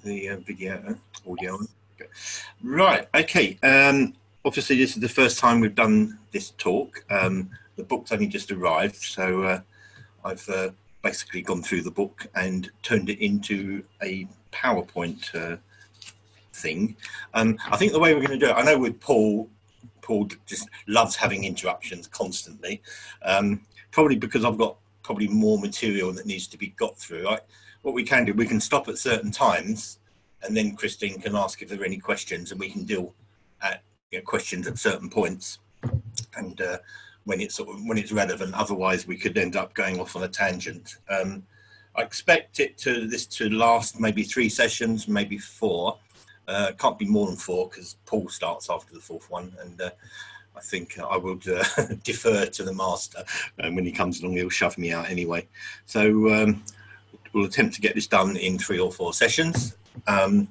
the video, audio. Okay. Right, okay. Obviously, this is the first time we've done this talk. The book's only just arrived, so I've basically gone through the book and turned it into a PowerPoint thing. I think the way we're going to do it, I know with Paul just loves having interruptions constantly, probably because I've got probably more material that needs to be got through. What we can do, we can stop at certain times, and then Christine can ask if there are any questions, and we can deal at questions at certain points, and when it's relevant. Otherwise, we could end up going off on a tangent. I expect this to last maybe 3 sessions, maybe 4. Can't be more than 4 because Paul starts after the 4th one, and I think I will defer to the master, and when he comes along he'll shove me out anyway. So we'll attempt to get this done in 3 or 4 sessions, and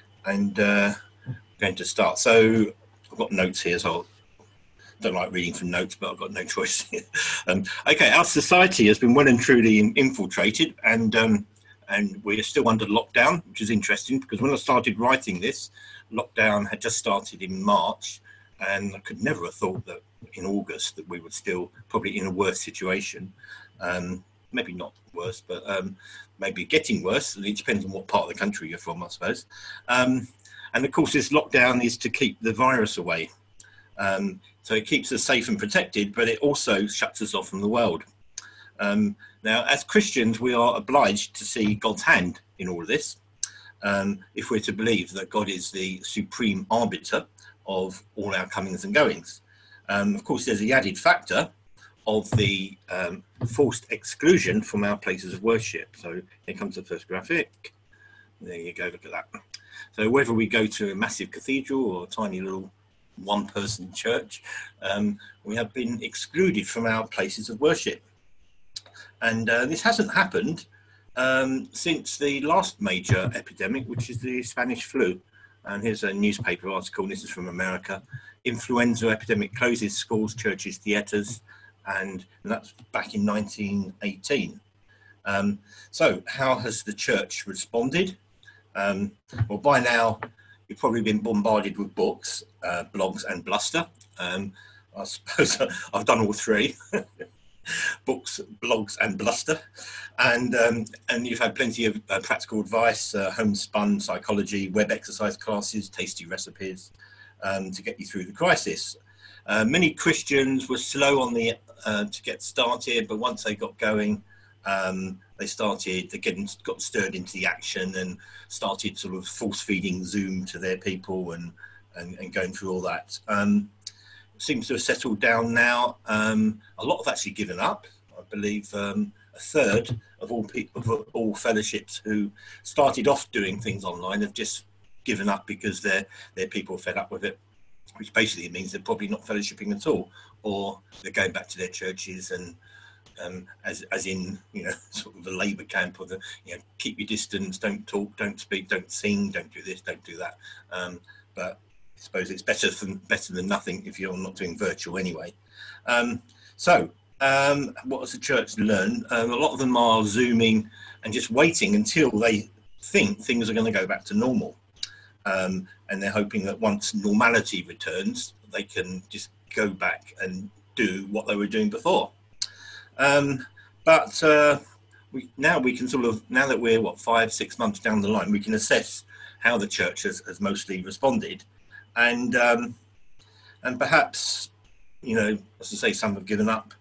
going to start. So I've got notes here, so I don't like reading from notes, but I've got no choice. Okay, our society has been well and truly infiltrated, and we are still under lockdown, which is interesting because when I started writing this, lockdown had just started in March, and I could never have thought that in August that we were still probably in a worse situation. Maybe not worse, but maybe getting worse. It depends on what part of the country you're from, I suppose. And of course, this lockdown is to keep the virus away. So it keeps us safe and protected, but it also shuts us off from the world. Now, as Christians, we are obliged to see God's hand in all of this, if we're to believe that God is the supreme arbiter of all our comings and goings. Of course, there's the added factor of the forced exclusion from our places of worship. So here comes the first graphic. There you go, look at that. So whether we go to a massive cathedral or a tiny little one-person church, we have been excluded from our places of worship. And this hasn't happened since the last major epidemic, which is the Spanish flu. And here's a newspaper article, this is from America. Influenza epidemic closes schools, churches, theatres, and that's back in 1918. So how has the church responded? Well, by now, you've probably been bombarded with books, blogs and bluster. I suppose I've done all 3. Books, blogs and bluster, and you've had plenty of practical advice, homespun psychology, web exercise classes, tasty recipes to get you through the crisis. Many Christians were slow on the to get started, but once they got going, they got stirred into the action and started sort of force feeding Zoom to their people and going through all that. Seems to have settled down now. A lot have actually given up. I believe a third of all fellowships who started off doing things online have just given up because their people are fed up with it, which basically means they're probably not fellowshipping at all, or they're going back to their churches and as in sort of the Labour camp, or the keep your distance, don't talk, don't speak, don't sing, don't do this, don't do that. But I suppose it's better than nothing if you're not doing virtual anyway. So what has the church learned? A lot of them are Zooming and just waiting until they think things are going to go back to normal. And they're hoping that once normality returns, they can just go back and do what they were doing before. But now we can now that we're 5-6 months down the line, we can assess how the church has mostly responded. And perhaps, as I say, some have given up.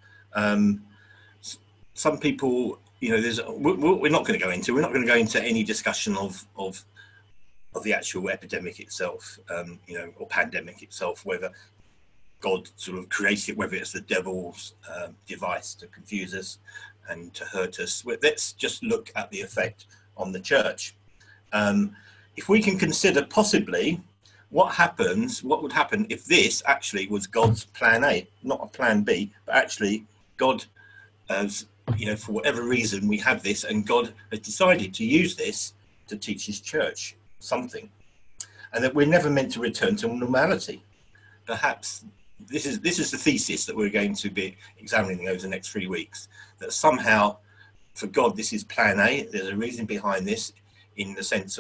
Some people, we're not going to go into any discussion of the actual epidemic itself, or pandemic itself, whether God sort of created it, whether it's the devil's device to confuse us and to hurt us. Let's just look at the effect on the church. If we can consider possibly what would happen if this actually was God's plan A, not a plan B, but actually God, for whatever reason we have this, and God has decided to use this to teach his church something, and that we're never meant to return to normality. Perhaps this is the thesis that we're going to be examining over the next 3 weeks, that somehow for God this is plan A. There's a reason behind this, in the sense of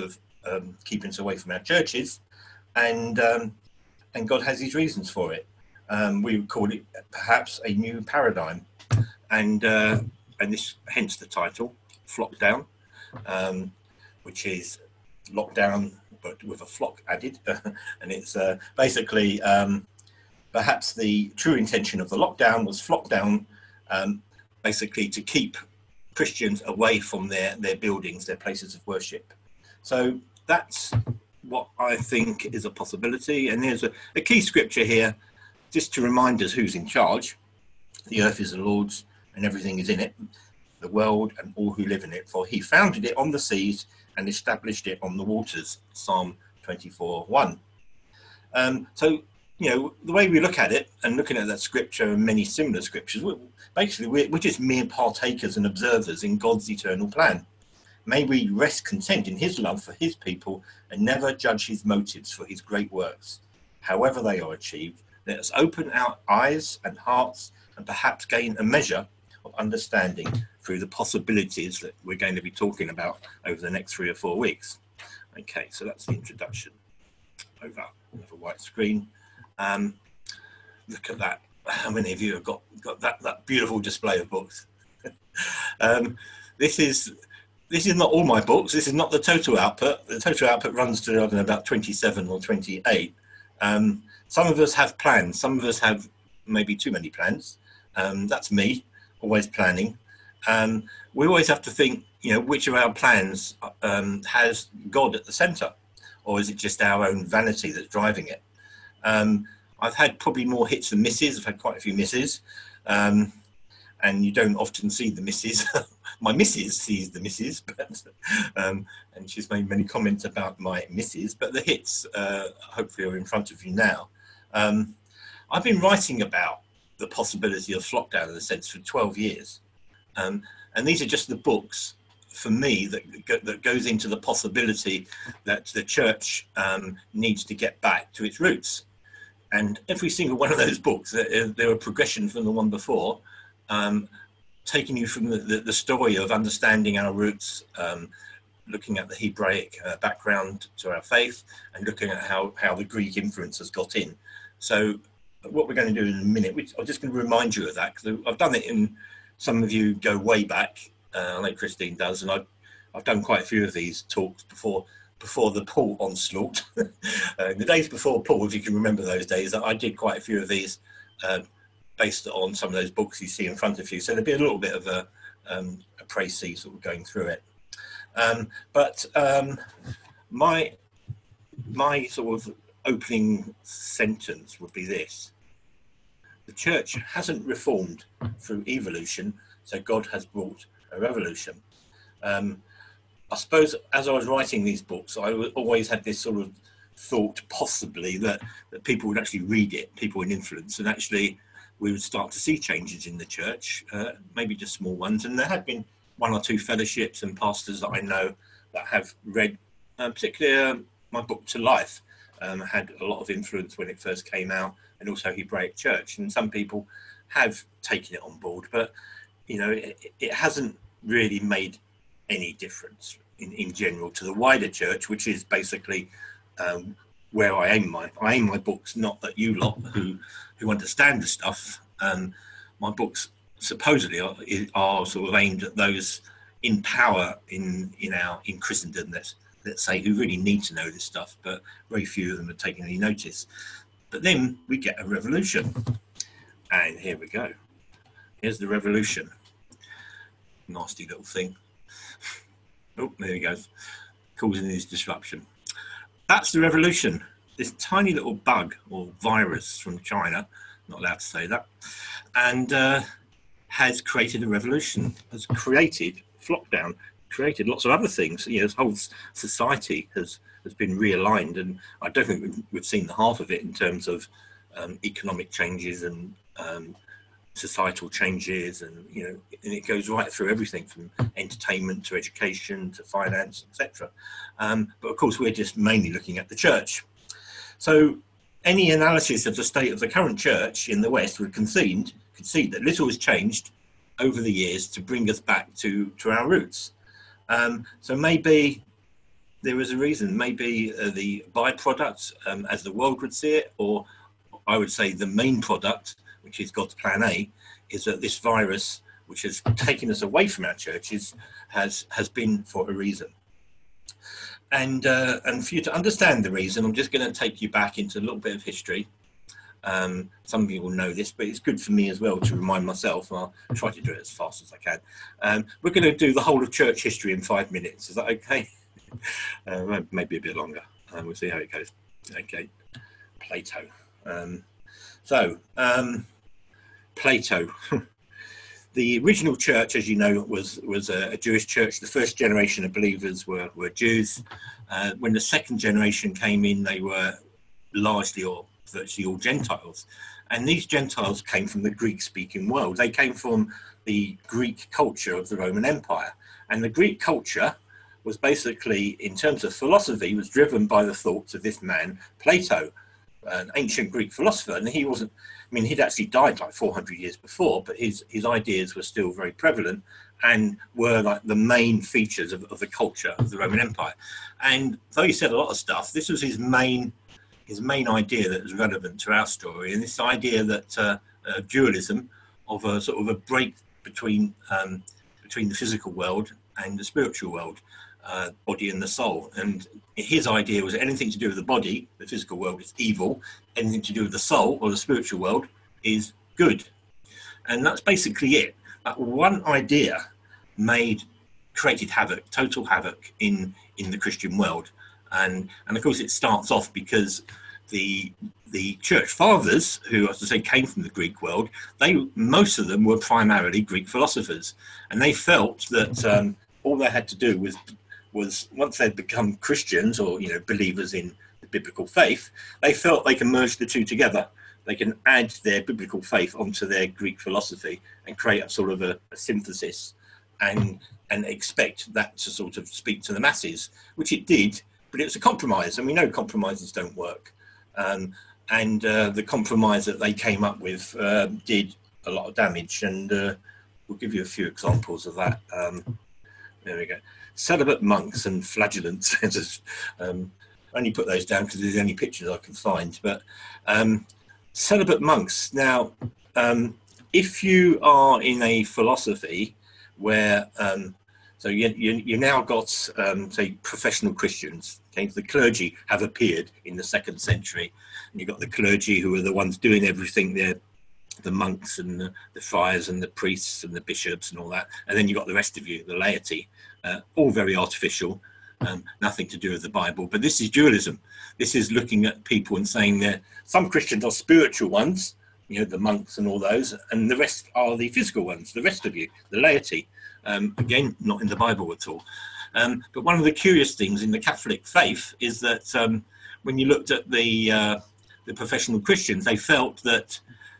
keeping us away from our churches, and God has his reasons for it. We would call it perhaps a new paradigm, and this, hence the title, Flockdown, which is lockdown but with a flock added, and it's basically perhaps the true intention of the lockdown was Flockdown, basically to keep Christians away from their buildings, their places of worship. So that's what I think is a possibility. And there's a key scripture here, just to remind us who's in charge. The earth is the Lord's and everything is in it, the world and all who live in it. For he founded it on the seas and established it on the waters. Psalm 24:1. So, you know, the way we look at it, and looking at that scripture and many similar scriptures, we're just mere partakers and observers in God's eternal plan. May we rest content in his love for his people and never judge his motives for his great works, however they are achieved. Let us open our eyes and hearts and perhaps gain a measure of understanding through the possibilities that we're going to be talking about over the next 3 or 4 weeks. Okay, so that's the introduction. Over a white screen. Look at that. How many of you have got that beautiful display of books? This is not all my books. This is not the total output. The total output runs to, I don't know, about 27 or 28. Some of us have plans. Some of us have maybe too many plans. That's me, always planning. We always have to think, you know, which of our plans has God at the centre, or is it just our own vanity that's driving it? I've had probably more hits than misses. I've had quite a few misses, and you don't often see the misses. My missus sees the misses, but, and she's made many comments about my misses, but the hits hopefully are in front of you now. I've been writing about the possibility of Flockdown, in a sense, for 12 years. And these are just the books, for me, that goes into the possibility that the church needs to get back to its roots. And every single one of those books, they're a progression from the one before, taking you from the story of understanding our roots, looking at the Hebraic background to our faith, and looking at how the Greek influence has got in. So what we're going to do in a minute, I'm just going to remind you of that, because I've done it in, some of you go way back, I know Christine does, and I've done quite a few of these talks before the Paul onslaught. The days before Paul, if you can remember those days, I did quite a few of these based on some of those books you see in front of you. So there'll be a little bit of a précis sort of going through it. But my sort of opening sentence would be this: the church hasn't reformed through evolution, so God has brought a revolution. I suppose as I was writing these books, I always had this sort of thought possibly that people would actually read it, people in influence, and actually we would start to see changes in the church, maybe just small ones. And there have been 1 or 2 fellowships and pastors that I know that have read, particularly my book To Life, had a lot of influence when it first came out, and also Hebraic Church. And some people have taken it on board, but you know, it hasn't really made any difference in general to the wider church, which is basically where I aim my books, not at you lot who understand the stuff. My books supposedly are sort of aimed at those in power in Christendom, let's say, who really need to know this stuff, but very few of them are taking any notice. But then we get a revolution, and here we go. Here's the revolution. Nasty little thing. Oh, there he goes, causing this disruption. That's the revolution. This tiny little bug or virus from China, not allowed to say that, and has created a revolution, has created Flockdown, created lots of other things. You know, this whole society has been realigned, and I don't think we've seen the half of it in terms of economic changes and societal changes, and you know, and it goes right through everything from entertainment to education to finance, etc. But of course, we're just mainly looking at the church. So any analysis of the state of the current church in the West would concede that little has changed over the years to bring us back to our roots. So maybe there is a reason. Maybe the byproduct, as the world would see it, or I would say the main product, which is God's plan A, is that this virus, which has taken us away from our churches, has been for a reason. And for you to understand the reason, I'm just going to take you back into a little bit of history. Some people know this, but it's good for me as well to remind myself. I'll try to do it as fast as I can. We're going to do the whole of church history in 5 minutes. Is that okay? Maybe a bit longer. We'll see how it goes. Okay. Plato. Plato. The original church, as you know, was a Jewish church. The first generation of believers were Jews. When the second generation came in, they were largely or virtually all Gentiles. And these Gentiles came from the Greek-speaking world. They came from the Greek culture of the Roman Empire. And the Greek culture was basically, in terms of philosophy, was driven by the thoughts of this man, Plato, an ancient Greek philosopher. And he wasn't, I mean, he'd actually died like 400 years before, but his ideas were still very prevalent and were like the main features of the culture of the Roman Empire. And though he said a lot of stuff, this was his main idea that was relevant to our story. And this idea that dualism, of a sort of a break between the physical world and the spiritual world, body and the soul. And his idea was anything to do with the body, the physical world, is evil. Anything to do with the soul or the spiritual world is good. And that's basically it. That one idea created havoc, total havoc in the Christian world. And of course it starts off because the church fathers, who, as I say, came from the Greek world, most of them were primarily Greek philosophers, and they felt that all they had to do was once they'd become Christians, or believers in the biblical faith, they felt they can merge the two together. They can add their biblical faith onto their Greek philosophy and create a sort of a synthesis, and expect that to sort of speak to the masses, which it did. But it was a compromise, and we know compromises don't work. The compromise that they came up with did a lot of damage, and we'll give you a few examples of that. There we go. Celibate monks and flagellants. I only put those down because they're the only pictures I can find. But celibate monks. Now, if you are in a philosophy where so you now got, say, professional Christians. Okay, the clergy have appeared in the 2nd century, and you've got the clergy who are the ones doing everything. They're the monks and the friars and the priests and the bishops and all that. And then you've got the rest of you, the laity, all very artificial, nothing to do with the Bible. But this is dualism. This is looking at people and saying that some Christians are spiritual ones, the monks and all those, and the rest are the physical ones, the rest of you, the laity. Again, not in the Bible at all. But one of the curious things in the Catholic faith is that when you looked at the professional Christians, they felt that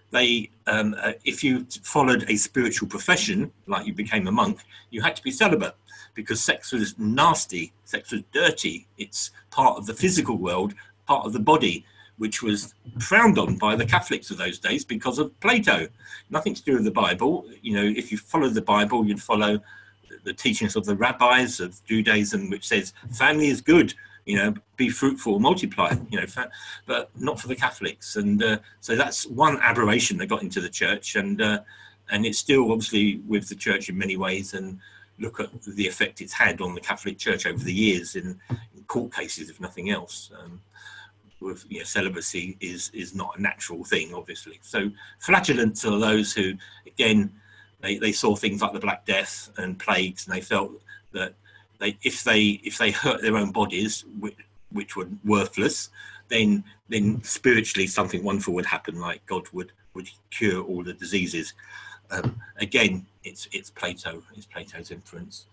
if you followed a spiritual profession, like you became a monk, you had to be celibate, because sex was nasty, sex was dirty. It's part of the physical world, part of the body, which was frowned on by the Catholics of those days because of Plato. Nothing to do with the Bible. If you follow the Bible, you'd follow the teachings of the rabbis of Judaism, which says family is good, be fruitful, multiply, but not for the Catholics. And so that's one aberration that got into the church, and it's still obviously with the church in many ways. And look at the effect it's had on the Catholic Church over the years in court cases, if nothing else. With celibacy is not a natural thing, obviously. So flagellants are those who, again, they saw things like the Black Death and plagues, and they felt that if they hurt their own bodies, which were worthless, then spiritually something wonderful would happen, like God would cure all the diseases. Again, it's Plato, it's Plato's influence.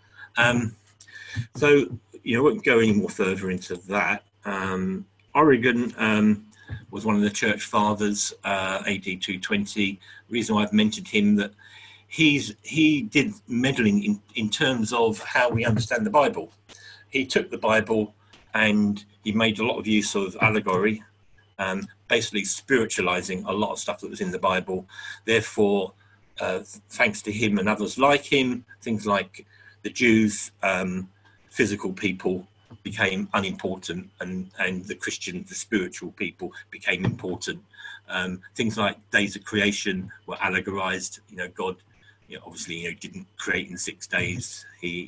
So I won't go any more further into that. Origen was one of the church fathers, AD 220. The reason why I've mentioned him, that he did meddling in terms of how we understand the Bible. He took the Bible and he made a lot of use of allegory, basically spiritualizing a lot of stuff that was in the Bible. Therefore, thanks to him and others like him, things like the Jews, physical people, became unimportant, and the Christian, the spiritual people became important. Things like days of creation were allegorized. God, obviously, didn't create in 6 days.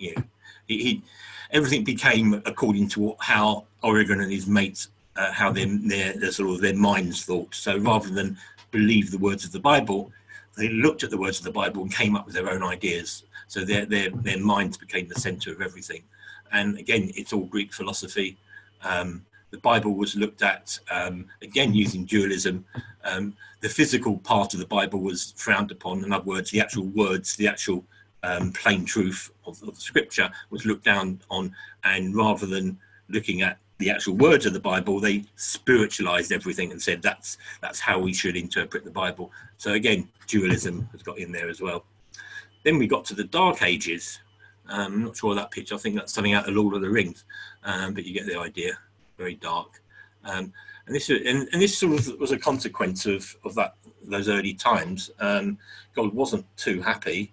He everything became according to how Origen and his mates, how their sort of their minds thought. So rather than believe the words of the Bible, they looked at the words of the Bible and came up with their own ideas. So their minds became the center of everything. And again, it's all Greek philosophy. The Bible was looked at, again, using dualism. The physical part of the Bible was frowned upon. In other words, the actual words, the actual plain truth of the scripture was looked down on. And rather than looking at the actual words of the Bible, they spiritualized everything and said that's how we should interpret the Bible. So again, dualism has got in there as well. Then we got to the Dark Ages. I'm not sure of that picture. I think that's something out of Lord of the Rings, but you get the idea. Very dark, and this sort of was a consequence of those early times. God wasn't too happy.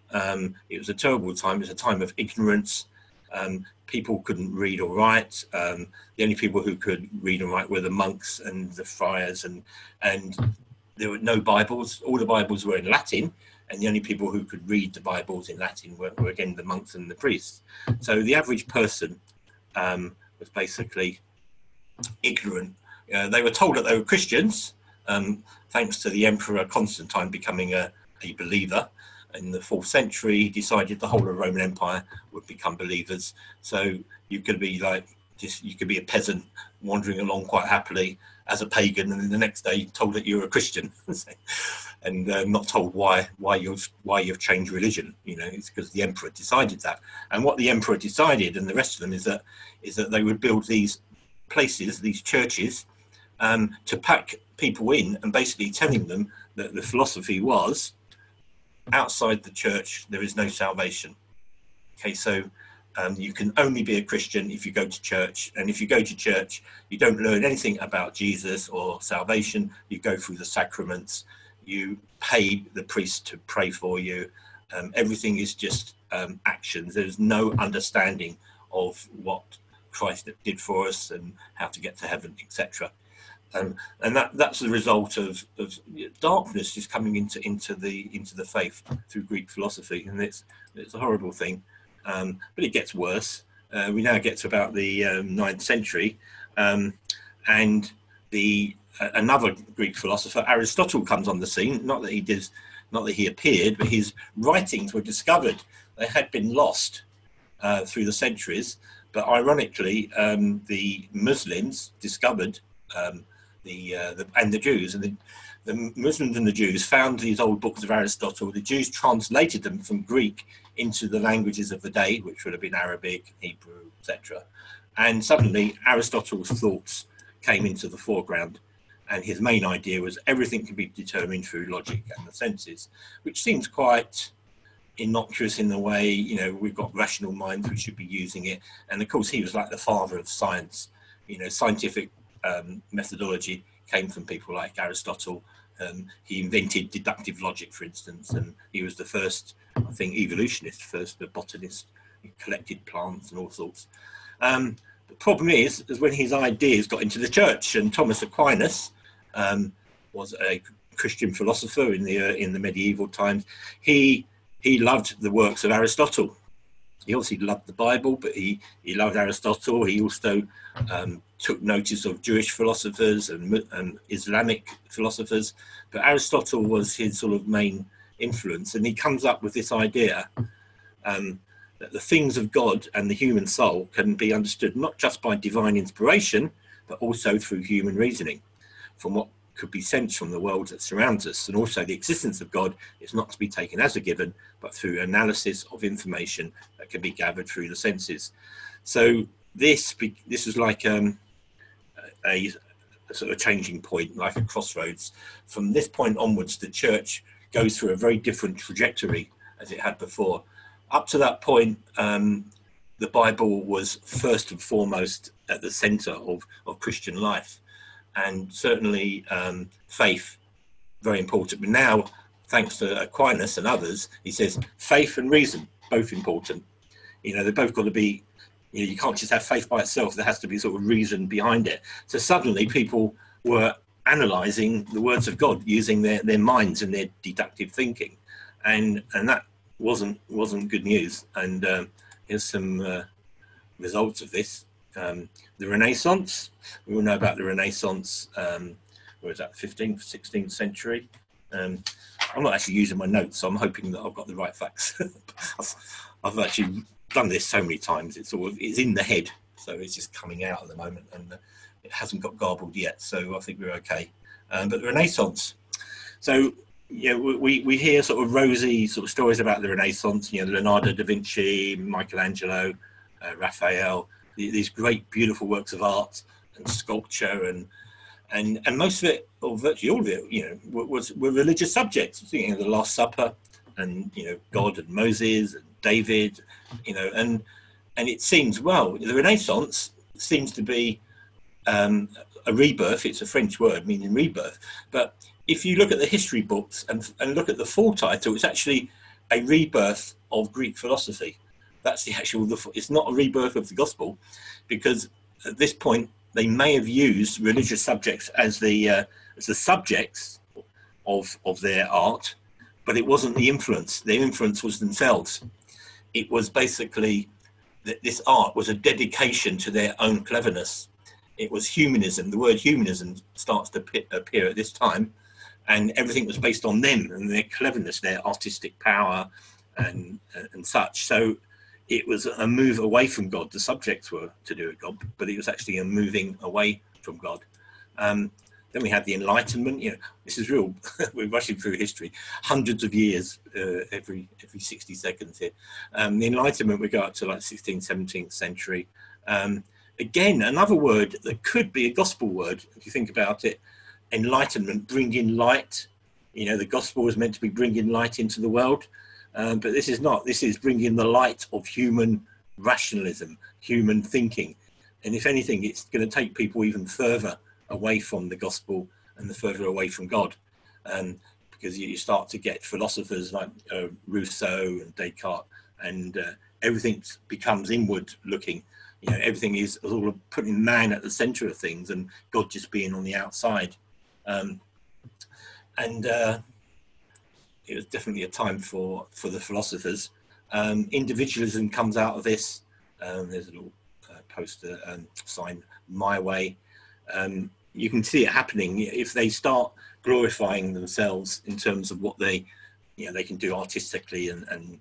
It was a terrible time. It was a time of ignorance. People couldn't read or write. The only people who could read and write were the monks and the friars, and there were no Bibles. All the Bibles were in Latin, and the only people who could read the Bibles in Latin were again the monks and the priests. So the average person was basically ignorant. They were told that they were Christians, thanks to the Emperor Constantine becoming a believer. In the 4th century, he decided the whole of the Roman Empire would become believers. So you could be you could be a peasant wandering along quite happily as a pagan, and then the next day told that you're a Christian, and not told why you've changed religion. It's because the emperor decided that. And what the emperor decided, and the rest of them, is that they would build these places, these churches, to pack people in, and basically telling them that the philosophy was, outside the church there is no salvation. Okay, so you can only be a Christian if you go to church, and if you go to church you don't learn anything about Jesus or salvation. You go through the sacraments, you pay the priest to pray for you. Everything is just actions. There's no understanding of what Christ did for us and how to get to heaven, etc. And that's the result of darkness just coming into the faith through Greek philosophy, and it's a horrible thing. But it gets worse. We now get to about the 9th century, and another Greek philosopher, Aristotle, comes on the scene. Not that he appeared, but his writings were discovered. They had been lost through the centuries, but ironically, the Muslims discovered and the Jews, and the Muslims and the Jews found these old books of Aristotle. The Jews translated them from Greek into the languages of the day, which would have been Arabic, Hebrew, etc. And suddenly Aristotle's thoughts came into the foreground, and his main idea was everything can be determined through logic and the senses, which seems quite innocuous in the way, we've got rational minds, we should be using it. And of course he was like the father of science. Scientific methodology came from people like Aristotle. He invented deductive logic, for instance, and he was the first, I think, evolutionist, first the botanist. He collected plants and all sorts. The problem is when his ideas got into the church, and Thomas Aquinas was a Christian philosopher in the medieval times. He loved the works of Aristotle. He obviously loved the Bible, but he loved Aristotle. He also took notice of Jewish philosophers and Islamic philosophers, but Aristotle was his sort of main influence, and he comes up with this idea that the things of God and the human soul can be understood not just by divine inspiration, but also through human reasoning, from what could be sensed from the world that surrounds us. And also the existence of God is not to be taken as a given, but through analysis of information that can be gathered through the senses. So this is like a sort of changing point, like a crossroads. From this point onwards, the church goes through a very different trajectory as it had before. Up to that point, the Bible was first and foremost at the center of Christian life, and certainly faith, very important. But now, thanks to Aquinas and others, he says faith and reason, both important. They've both got to be You know, you can't just have faith by itself. There has to be sort of reason behind it. So suddenly people were analysing the words of God using their minds and their deductive thinking, and that wasn't good news. And here's some results of this. The Renaissance. We all know about the Renaissance. Where was that? 15th, 16th century. I'm not actually using my notes, so I'm hoping that I've got the right facts. I've actually done this so many times. It's in the head, so it's just coming out at the moment, and it hasn't got garbled yet. So I think we're okay. But the Renaissance. So yeah, we hear sort of rosy sort of stories about the Renaissance. You know, Leonardo da Vinci, Michelangelo, Raphael. These great, beautiful works of art and sculpture, and most of it, or virtually all of it, you know, were religious subjects. You know, the Last Supper, and you know, God and Moses and David, you know, and it seems, well, the Renaissance seems to be a rebirth. It's a French word meaning rebirth, but if you look at the history books and look at the full title, it's actually a rebirth of Greek philosophy. That's the actual. It's not a rebirth of the gospel, because at this point they may have used religious subjects as the subjects of their art, but it wasn't the influence. Their influence was themselves. It was basically that this art was a dedication to their own cleverness. It was humanism. The word humanism starts to appear at this time, and everything was based on them and their cleverness, their artistic power, and such. So it was a move away from God. The subjects were to do with God, but it was actually a moving away from God. Then we had the Enlightenment. You know, this is real. We're rushing through history, hundreds of years every 60 seconds here. The Enlightenment, we go up to like 16th, 17th century. Again, another word that could be a gospel word, if you think about it. Enlightenment, bringing light. You know, the gospel was meant to be bringing light into the world. But this is not. This is bringing the light of human rationalism, human thinking. And if anything, it's going to take people even further away from the gospel and the further away from God. Because you start to get philosophers like Rousseau and Descartes, and everything becomes inward looking. You know, everything is all putting man at the center of things and God just being on the outside. It was definitely a time for the philosophers. Individualism comes out of this. There's a little poster sign, "My Way." You can see it happening if they start glorifying themselves in terms of what they can do artistically and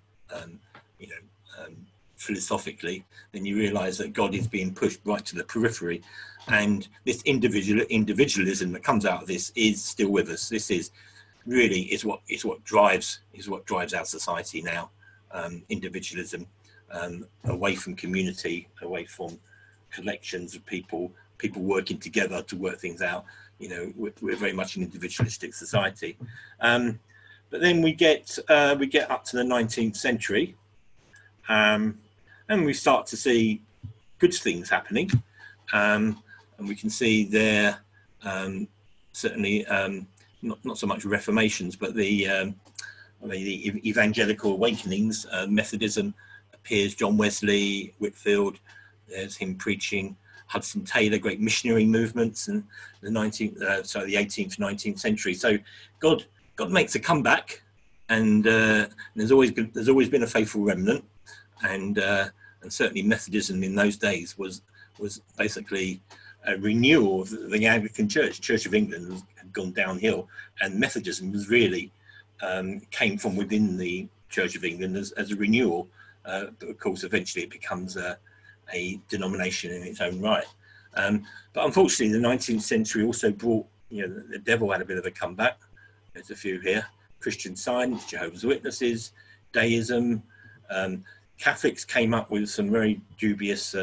philosophically. Then you realise that God is being pushed right to the periphery, and this individualism that comes out of this is still with us. This is really what drives our society now. Individualism, away from community, away from collections of people working together to work things out. You know, we're very much an individualistic society. But then we get up to the 19th century, and we start to see good things happening, and we can see there certainly not so much reformations, but the evangelical awakenings. Methodism appears. John Wesley, Whitefield. There's him preaching. Hudson Taylor, great missionary movements, and the 18th, 19th century. So God makes a comeback, and there's always been a faithful remnant, and certainly Methodism in those days was basically a renewal of the Anglican Church. Church of England had gone downhill, and Methodism was really came from within the Church of England as a renewal. But of course, eventually it becomes a denomination in its own right. But unfortunately, the 19th century also brought, the devil had a bit of a comeback. There's a few here: Christian Science, Jehovah's Witnesses, Deism. Catholics came up with some very dubious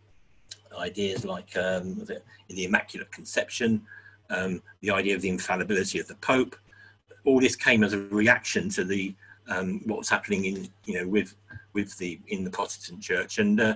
ideas like the Immaculate Conception, the idea of the infallibility of the Pope. All this came as a reaction to the what was happening in the Protestant Church, and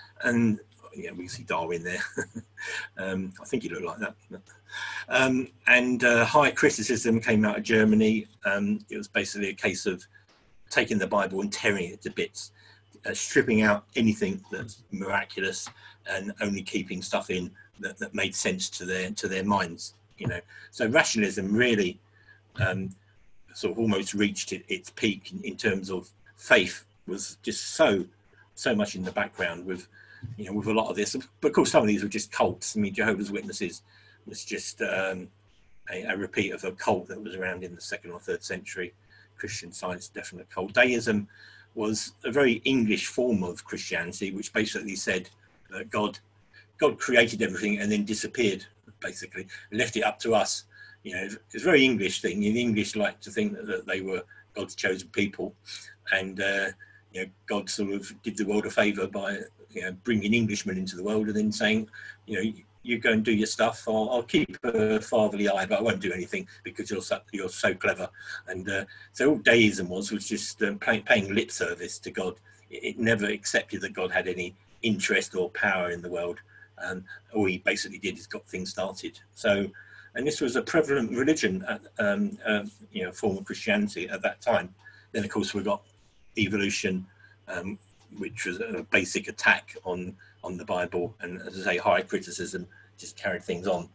we see Darwin there. I think he looked like that. And high criticism came out of Germany. It was basically a case of taking the Bible and tearing it to bits. stripping out anything that's miraculous and only keeping stuff in that made sense to their minds. So rationalism really sort of almost reached its peak in terms of faith was just so much in the background with with a lot of this. But of course, some of these were just cults. I mean, Jehovah's Witnesses was just a repeat of a cult that was around in the 2nd or 3rd century. Christian Science, definite cult. Deism was a very English form of Christianity, which basically said that God created everything and then disappeared, basically, and left it up to us. It's a very English thing. The English like to think that they were God's chosen people, and God sort of did the world a favour by bringing Englishmen into the world and then saying, you go and do your stuff. I'll keep a fatherly eye, but I won't do anything because you're so clever. And so all deism was just paying lip service to God. It never accepted that God had any interest or power in the world. All he basically did is got things started. So, and this was a prevalent religion, form of Christianity at that time. Then, of course, we got evolution, which was a basic attack on the Bible, and as I say, high criticism, just carried things on.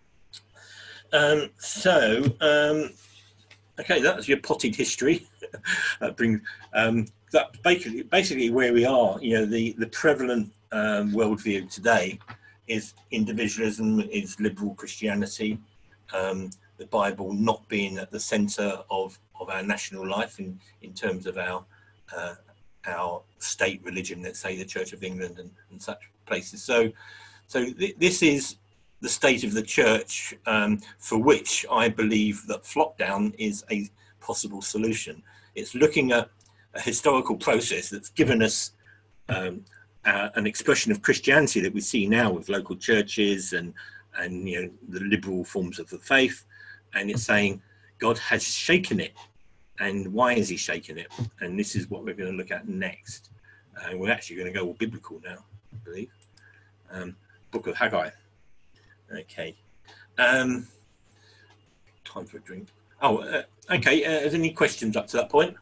Okay, that's your potted history. That brings that basically where we are. The prevalent worldview today is individualism, is liberal Christianity, the Bible not being at the centre of our national life in terms of our state religion, let's say the Church of England and such places. So this is the state of the church, for which I believe that Flockdown is a possible solution. It's looking at a historical process that's given us an expression of Christianity that we see now with local churches and the liberal forms of the faith, and it's saying God has shaken it. And why is he shaking it? And this is what we're going to look at next. We're actually going to go all biblical now, I believe. Book of Haggai. Okay. Time for a drink. Oh, okay. Is there any questions up to that point?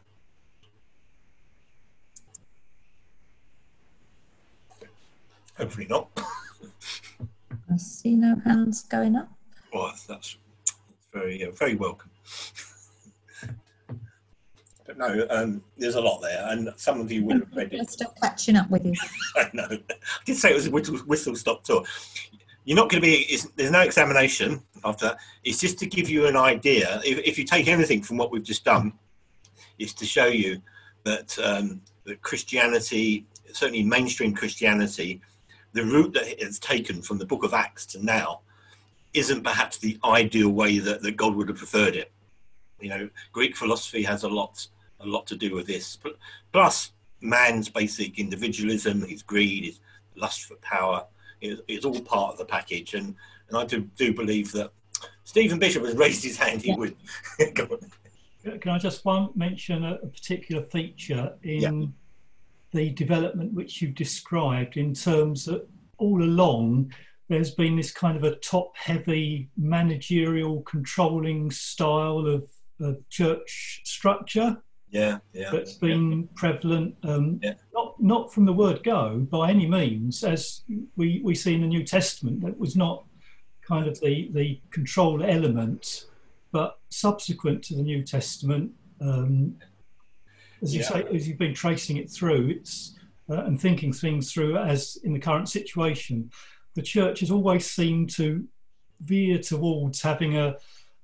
Hopefully not. I see no hands going up. Well, that's very, very welcome. But no, there's a lot there, and some of you will have read it. We're still catching up with you. I know. I did say it was a whistle-stop tour. You're not going to be. There's no examination after that. It's just to give you an idea. If you take anything from what we've just done, it's to show you that that Christianity, certainly mainstream Christianity, the route that it's taken from the Book of Acts to now, isn't perhaps the ideal way that God would have preferred it. Greek philosophy has a lot to do with this. Plus, man's basic individualism, his greed, his lust for power, is all part of the package. And I do believe that Stephen Bishop has raised his hand. He would. Go on. Can I just mention a particular feature in the development which you've described, in terms that all along there's been this kind of a top-heavy managerial controlling style of church structure that's been prevalent, not from the word go by any means, as we see in the New Testament. That was not kind of the control element, but subsequent to the New Testament, as you say, as you've been tracing it through, it's and thinking things through as in the current situation, the church has always seemed to veer towards having a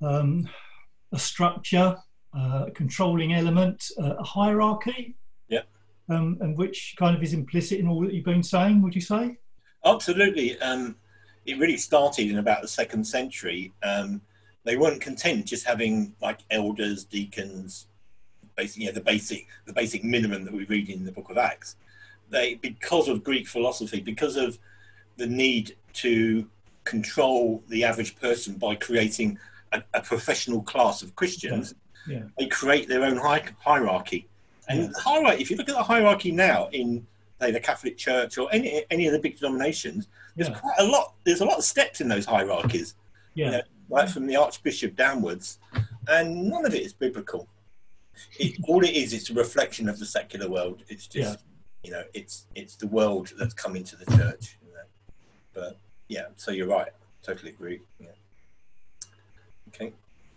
structure, a controlling element, a hierarchy, and which kind of is implicit in all that you've been saying, would you say? Absolutely. It really started in about the 2nd century. They weren't content just having like elders, deacons, basically the basic minimum that we read in the Book of Acts. Because of Greek philosophy, because of the need to control the average person by creating a professional class of Christians, they create their own hierarchy. And hierarchy, if you look at the hierarchy now in the Catholic Church or any of the big denominations, there's quite a lot. There's a lot of steps in those hierarchies, right from the Archbishop downwards, and none of it is biblical. All it is a reflection of the secular world. It's just you know, it's the world that's come into the church. You know? But yeah, so you're right. Totally agree. Yeah. Okay.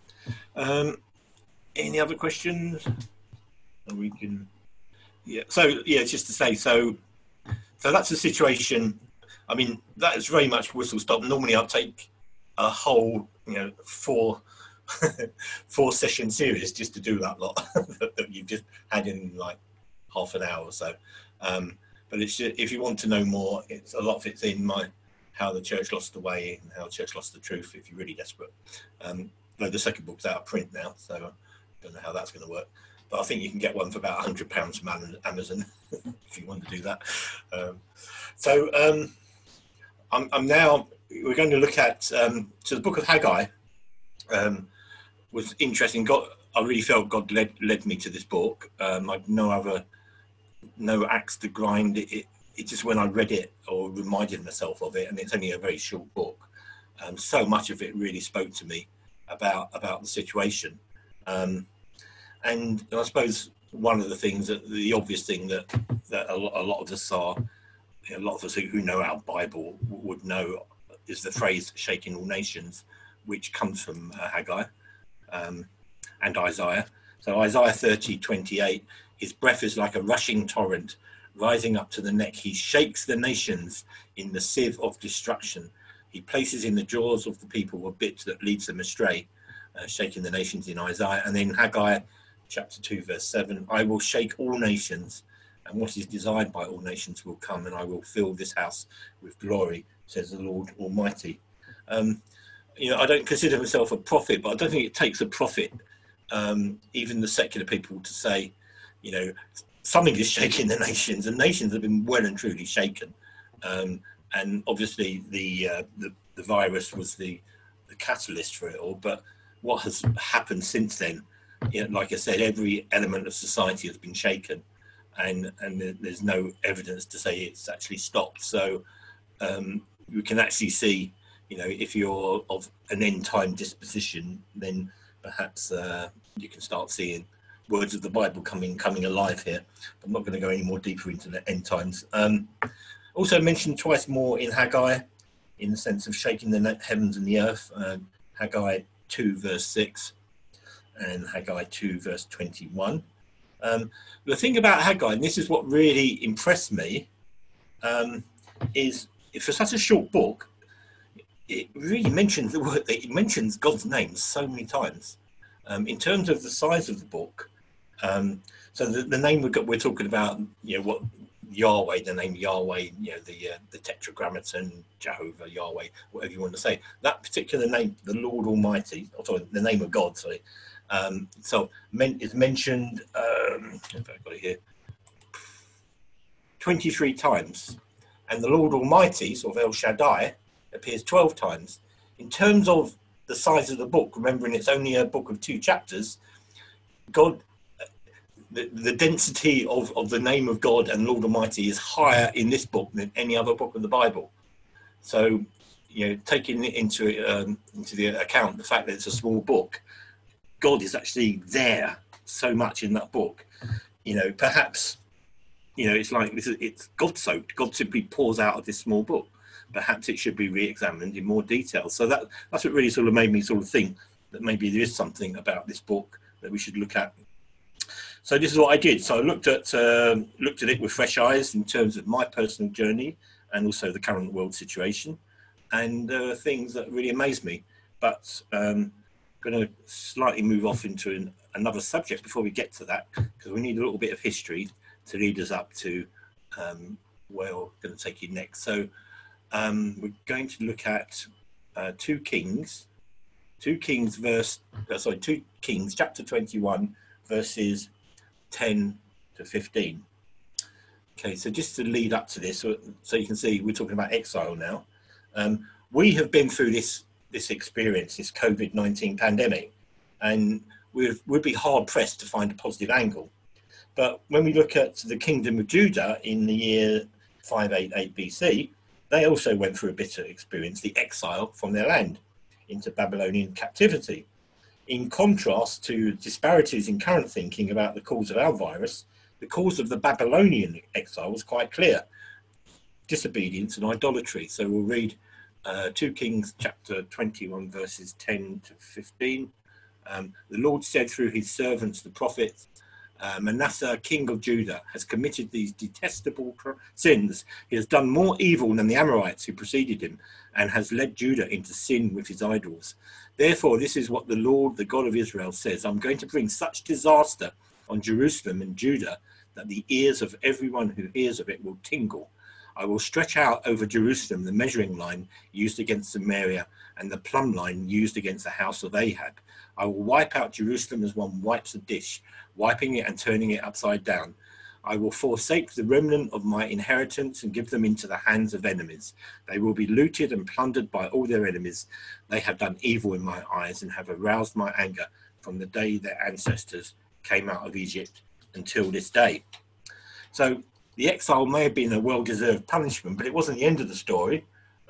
Any other questions? Or we can. Yeah. So yeah, just to say, so that's the situation. I mean, that is very much whistle stop. Normally, I'll take a whole, you know, four session series just to do that lot that you've just had in like half an hour or so. But it's just, if you want to know more, it's a lot of it's in my how the church lost the way and how the church lost the truth. If you're really desperate, though the second book's out of print now, so I don't know how that's going to work. But I think you can get one for about £100 from Amazon if you want to do that. I'm now, we're going to look at, so the book of Haggai was interesting. I really felt God led me to this book. I'd no axe to grind. It just, when I read it or reminded myself of it, and it's only a very short book, so much of it really spoke to me about the situation. And I suppose one of the things the obvious thing that a lot of us are, a lot of us who know our Bible would know, is the phrase "shaking all nations," which comes from Haggai and Isaiah. So Isaiah 30:28, his breath is like a rushing torrent, rising up to the neck. He shakes the nations in the sieve of destruction. He places in the jaws of the people a bit that leads them astray, shaking the nations in Isaiah. And then Haggai chapter 2 verse 7, I will shake all nations, and what is desired by all nations will come, and I will fill this house with glory, says the Lord Almighty. You know, I don't consider myself a prophet, but I don't think it takes a prophet, even the secular people, to say, you know, something is shaking the nations, and nations have been well and truly shaken. And obviously the virus was the catalyst for it all. But what has happened since then, you know, like I said, every element of society has been shaken, and there's no evidence to say it's actually stopped. So we can actually see, you know, if you're of an end time disposition, then perhaps you can start seeing words of the Bible coming alive here. I'm not going to go any more deeper into the end times. Also mentioned twice more in Haggai, in the sense of shaking the heavens and the earth. Haggai 2 verse 6 and Haggai 2 verse 21. The thing about Haggai, and this is what really impressed me, is for such a short book, it really mentions the word. It mentions God's name so many times. In terms of the size of the book, so the name we're talking about, you know, what Yahweh, the name Yahweh, you know, the Tetragrammaton, Jehovah, Yahweh, whatever you want to say. That particular name, the Lord Almighty, or sorry, the name of God, sorry. Is mentioned. If I've got it here, 23 times, and the Lord Almighty, sort of El Shaddai, appears 12 times. In terms of the size of the book, remembering it's only a book of 2 chapters, God, the density of the name of God and Lord Almighty is higher in this book than any other book of the Bible. So, you know, taking it into the account the fact that it's a small book, God is actually there so much in that book. You know, perhaps, you know, it's like it's God-soaked. God simply pours out of this small book. Perhaps it should be re-examined in more detail. So that's what really sort of made me sort of think that maybe there is something about this book that we should look at. So this is what I did. So I looked at it with fresh eyes in terms of my personal journey and also the current world situation, and things that really amazed me. But I'm going to slightly move off into another subject before we get to that, because we need a little bit of history to lead us up to where we're going to take you next. So we're going to look at 2 Kings chapter 21 verses 10 to 15. Okay, so just to lead up to this, so you can see we're talking about exile now. We have been through this experience, this COVID-19 pandemic, and we'd be hard pressed to find a positive angle. But when we look at the kingdom of Judah in the year 588 BC, they also went through a bitter experience, the exile from their land into Babylonian captivity. In contrast to disparities in current thinking about the cause of our virus, The cause of the Babylonian exile was quite clear: disobedience and idolatry. So we'll read 2 Kings chapter 21 verses 10 to 15. The Lord said through his servants the prophets, Manasseh, king of Judah, has committed these detestable sins. He has done more evil than the Amorites who preceded him, and has led Judah into sin with his idols. Therefore, this is what the Lord, the God of Israel, says: I'm going to bring such disaster on Jerusalem and Judah that the ears of everyone who hears of it will tingle. I will stretch out over Jerusalem the measuring line used against Samaria and the plumb line used against the house of Ahab. I will wipe out Jerusalem as one wipes a dish, wiping it and turning it upside down. I will forsake the remnant of my inheritance and give them into the hands of enemies. They will be looted and plundered by all their enemies. They have done evil in my eyes and have aroused my anger from the day their ancestors came out of Egypt until this day. So the exile may have been a well-deserved punishment, but it wasn't the end of the story.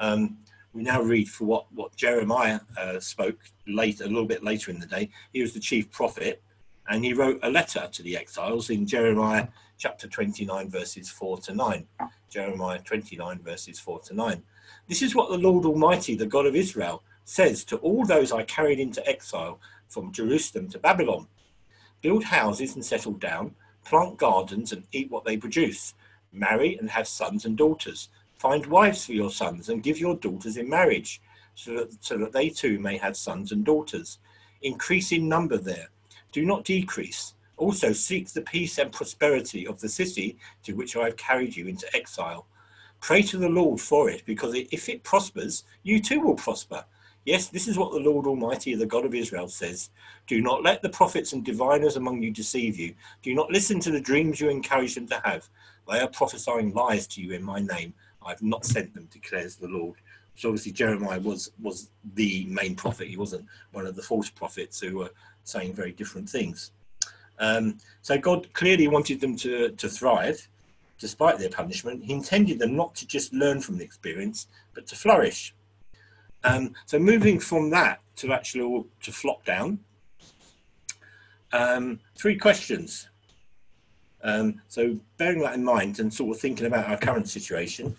We now read for what Jeremiah spoke a little bit later in the day. He was the chief prophet, and he wrote a letter to the exiles in Jeremiah chapter 29 verses 4 to 9. Jeremiah 29 verses 4 to 9. This is what the Lord Almighty, the God of Israel, says to all those I carried into exile from Jerusalem to Babylon: build houses and settle down, plant gardens and eat what they produce, marry and have sons and daughters, find wives for your sons and give your daughters in marriage, so that they too may have sons and daughters. Increase in number there, do not decrease. Also seek the peace and prosperity of the city to which I have carried you into exile. Pray to the Lord for it, because if it prospers, you too will prosper. Yes, this is what the Lord Almighty, the God of Israel, says: do not let the prophets and diviners among you deceive you. Do not listen to the dreams you encourage them to have. They are prophesying lies to you in my name. I have not sent them, declares the Lord. So obviously Jeremiah was the main prophet. He wasn't one of the false prophets who were saying very different things. So God clearly wanted them to thrive despite their punishment. He intended them not to just learn from the experience, but to flourish. So moving from that to flop down, 3 questions. So bearing that in mind and sort of thinking about our current situation,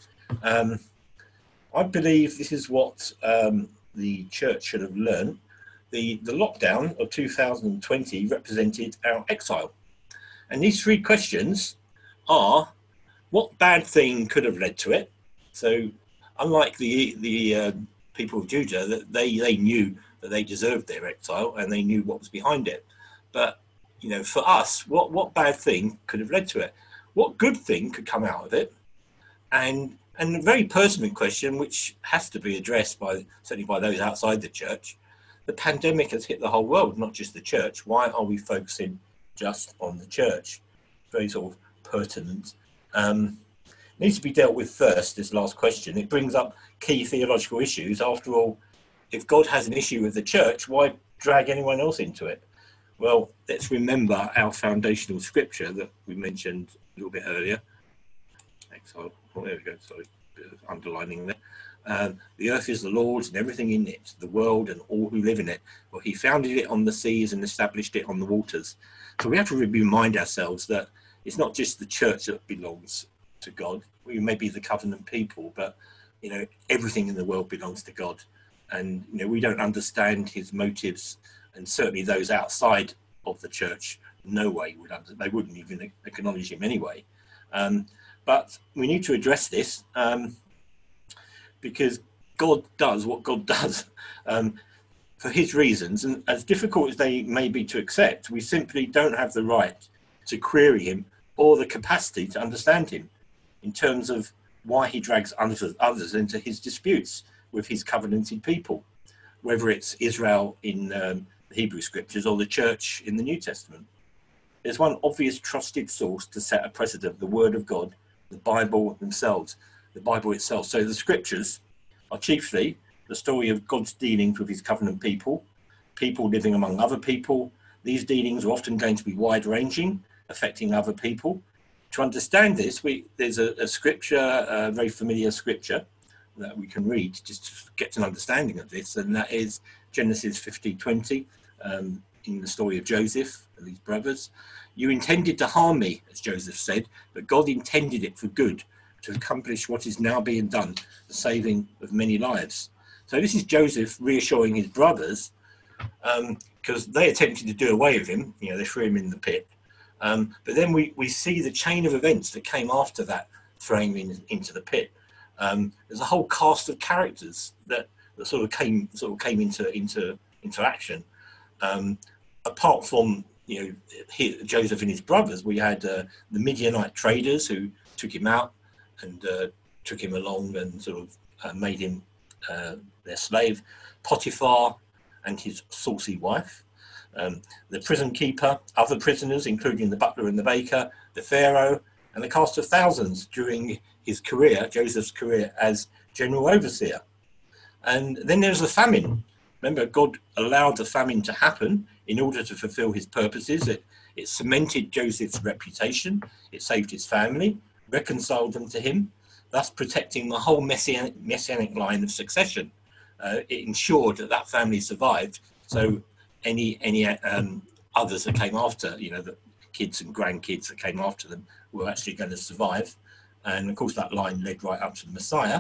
I believe this is what the church should have learned. The lockdown of 2020 represented our exile. And these 3 questions are: what bad thing could have led to it? So unlike the people of Judah, that they knew that they deserved their exile and they knew what was behind it. But for us, what bad thing could have led to it? What good thing could come out of it? And a very pertinent question, which has to be addressed certainly by those outside the church: the pandemic has hit the whole world, not just the church. Why are we focusing just on the church? Very sort of pertinent. Needs to be dealt with first, this last question. It brings up key theological issues. After all, if God has an issue with the church, why drag anyone else into it? Well, let's remember our foundational scripture that we mentioned a little bit earlier. Exile. Oh, there we go. Sorry, bit of underlining there. The earth is the Lord's and everything in it, the world and all who live in it. Well, he founded it on the seas and established it on the waters. So we have to remind ourselves that it's not just the church that belongs to God. We may be the covenant people, but everything in the world belongs to God. And we don't understand his motives, and certainly those outside of the church, no way they wouldn't even acknowledge him anyway. But we need to address this because God does what God does for his reasons, and as difficult as they may be to accept, we simply don't have the right to query him or the capacity to understand him in terms of why he drags others into his disputes with his covenanted people, whether it's Israel in the Hebrew scriptures or the church in the New Testament. There's one obvious trusted source to set a precedent: the Word of God, the Bible themselves, the Bible itself. So the scriptures are chiefly the story of God's dealings with his covenant people living among other people. These dealings are often going to be wide-ranging, affecting other people. To understand this, there's a scripture, a very familiar scripture that we can read just to get an understanding of this, and that is Genesis 50:20. in the story of Joseph and his brothers. You intended to harm me, as Joseph said, but God intended it for good, to accomplish what is now being done, the saving of many lives. So this is Joseph reassuring his brothers, because they attempted to do away with him. They threw him in the pit. But then we see the chain of events that came after that throwing him into the pit. There's a whole cast of characters that sort of came into action. Apart from Joseph and his brothers, we had the Midianite traders who took him out and took him along and sort of made him their slave. Potiphar and his saucy wife, the prison keeper, other prisoners, including the butler and the baker, the Pharaoh, and the cast of thousands during his career, Joseph's career as general overseer. And then there's the famine. Remember, God allowed the famine to happen in order to fulfill his purposes. It cemented Joseph's reputation. It saved his family, reconciled them to him, thus protecting the whole messianic line of succession. It ensured that family survived. So any others that came after, the kids and grandkids that came after them, were actually going to survive. And of course, that line led right up to the Messiah.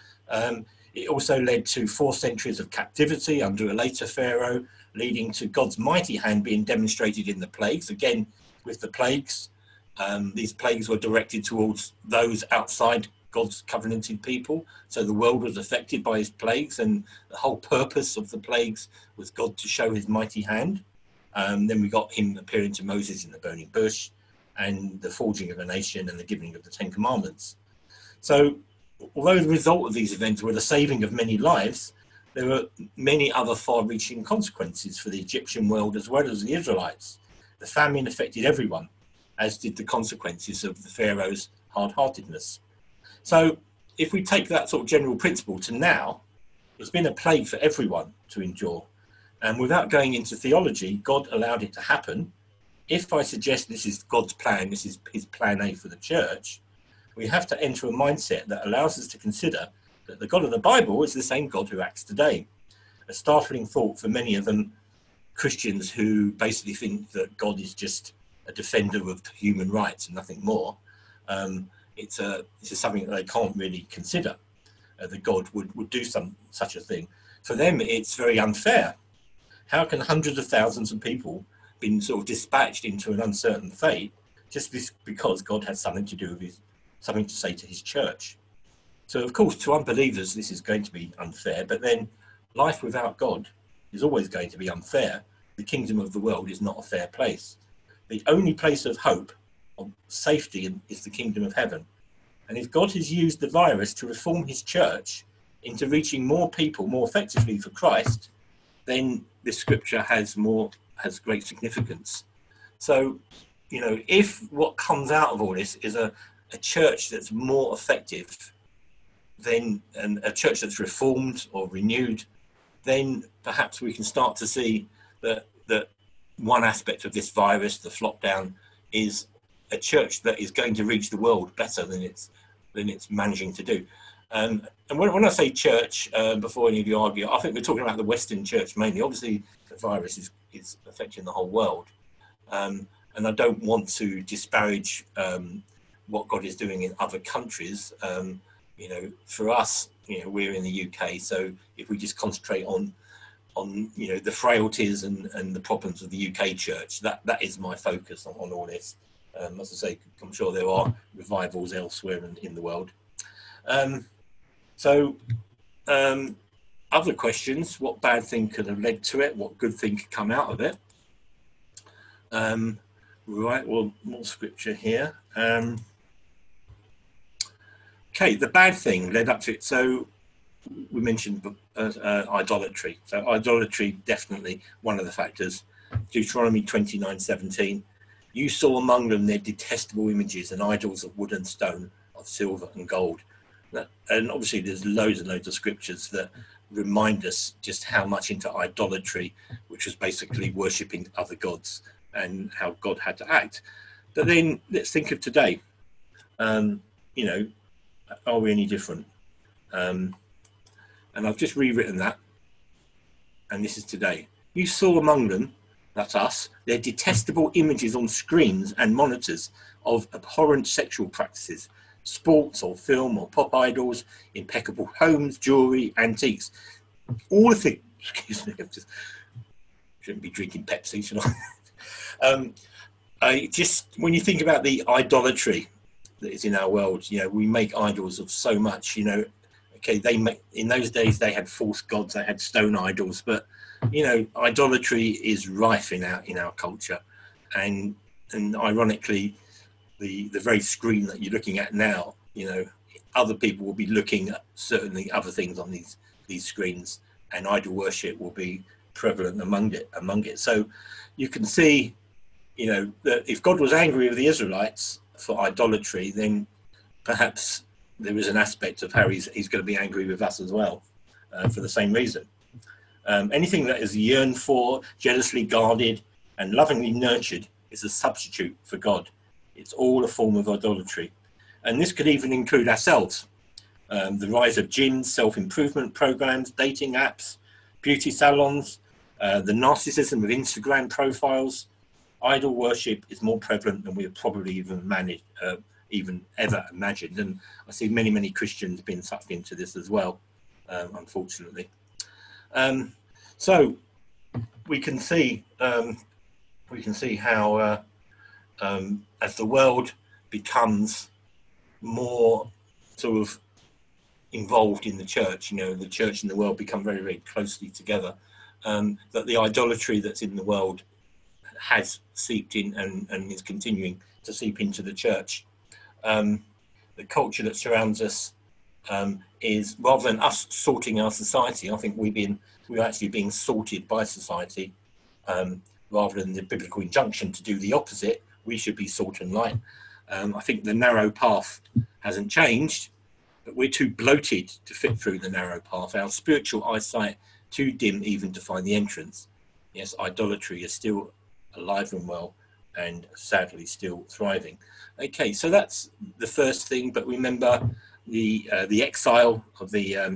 It also led to 4 centuries of captivity under a later Pharaoh, leading to God's mighty hand being demonstrated in the plagues. Again, with the plagues, these plagues were directed towards those outside God's covenanted people. So the world was affected by his plagues, and the whole purpose of the plagues was God to show his mighty hand. Then we got him appearing to Moses in the burning bush, and the forging of a nation and the giving of the 10 Commandments. So although the result of these events were the saving of many lives, there were many other far-reaching consequences for the Egyptian world as well as the Israelites. The famine affected everyone, as did the consequences of the Pharaoh's hard-heartedness. So if we take that sort of general principle to now, it's been a plague for everyone to endure. And without going into theology, God allowed it to happen. If I suggest this is God's plan, this is his plan A for the church, we have to enter a mindset that allows us to consider that the God of the Bible is the same God who acts today. A startling thought for many of them Christians who basically think that God is just a defender of human rights and nothing more. It's something that they can't really consider, that God would do such a thing. For them, it's very unfair. How can hundreds of thousands of people been sort of dispatched into an uncertain fate just because God has something to do with something to say to his church? So, of course, to unbelievers, this is going to be unfair, but then life without God is always going to be unfair. The kingdom of the world is not a fair place. The only place of hope, of safety, is the kingdom of heaven. And if God has used the virus to reform his church into reaching more people more effectively for Christ, then this scripture has great significance. So, if what comes out of all this is a church that's more effective and a church that's reformed or renewed, then perhaps we can start to see that one aspect of this virus, the lockdown, is a church that is going to reach the world better than it's managing to do. And when I say church, before any of you argue, I think we're talking about the Western church mainly. Obviously, the virus is affecting the whole world. And I don't want to disparage what God is doing in other countries. For us, we're in the UK, so if we just concentrate on the frailties and the problems of the UK church, that is my focus on all this. As I say, I'm sure there are revivals elsewhere in the world. Other questions: what bad thing could have led to it? What good thing could come out of it? Right. Well, more scripture here. Okay, the bad thing led up to it. So we mentioned idolatry. So idolatry, definitely one of the factors. Deuteronomy 29:17. You saw among them their detestable images and idols of wood and stone, of silver and gold. And obviously there's loads and loads of scriptures that remind us just how much into idolatry, which was basically worshipping other gods, and how God had to act. But then let's think of today. Are we any different? And I've just rewritten that, and this is today. You saw among them that's us, their detestable images on screens and monitors of abhorrent sexual practices, sports or film or pop idols, impeccable homes, jewelry, antiques, all the things. Excuse me, I just shouldn't be drinking Pepsi, should I? I just, when you think about the idolatry that is in our world, you know, we make idols of so much, you know. Okay, they make, in those days they had false gods, they had stone idols, but you know, idolatry is rife in our culture, and ironically, the very screen that you're looking at now, you know, other people will be looking at certainly other things on these screens, and idol worship will be prevalent among it. So you can see, you know, that if God was angry with the Israelites for idolatry, then perhaps there is an aspect of how he's going to be angry with us as well, for the same reason. Anything that is yearned for, jealously guarded, and lovingly nurtured is a substitute for God. It's all a form of idolatry. And this could even include ourselves. The rise of gyms, self-improvement programs, dating apps, beauty salons, the narcissism of Instagram profiles. Idol worship is more prevalent than we have probably even ever imagined. And I see many Christians being sucked into this as well, unfortunately. So we can see how as the world becomes more sort of involved in the church, you know, the church and the world become very closely together, that the idolatry that's in the world has seeped in and is continuing to seep into the church. The culture that surrounds us is, rather than us sorting our society, I think we're actually being sorted by society, rather than the biblical injunction to do the opposite. We should be salt and light. I think the narrow path hasn't changed, but we're too bloated to fit through the narrow path. Our spiritual eyesight too dim even to find the entrance. Yes, idolatry is still alive and well, and sadly still thriving. Okay, so that's the first thing. But remember, the exile of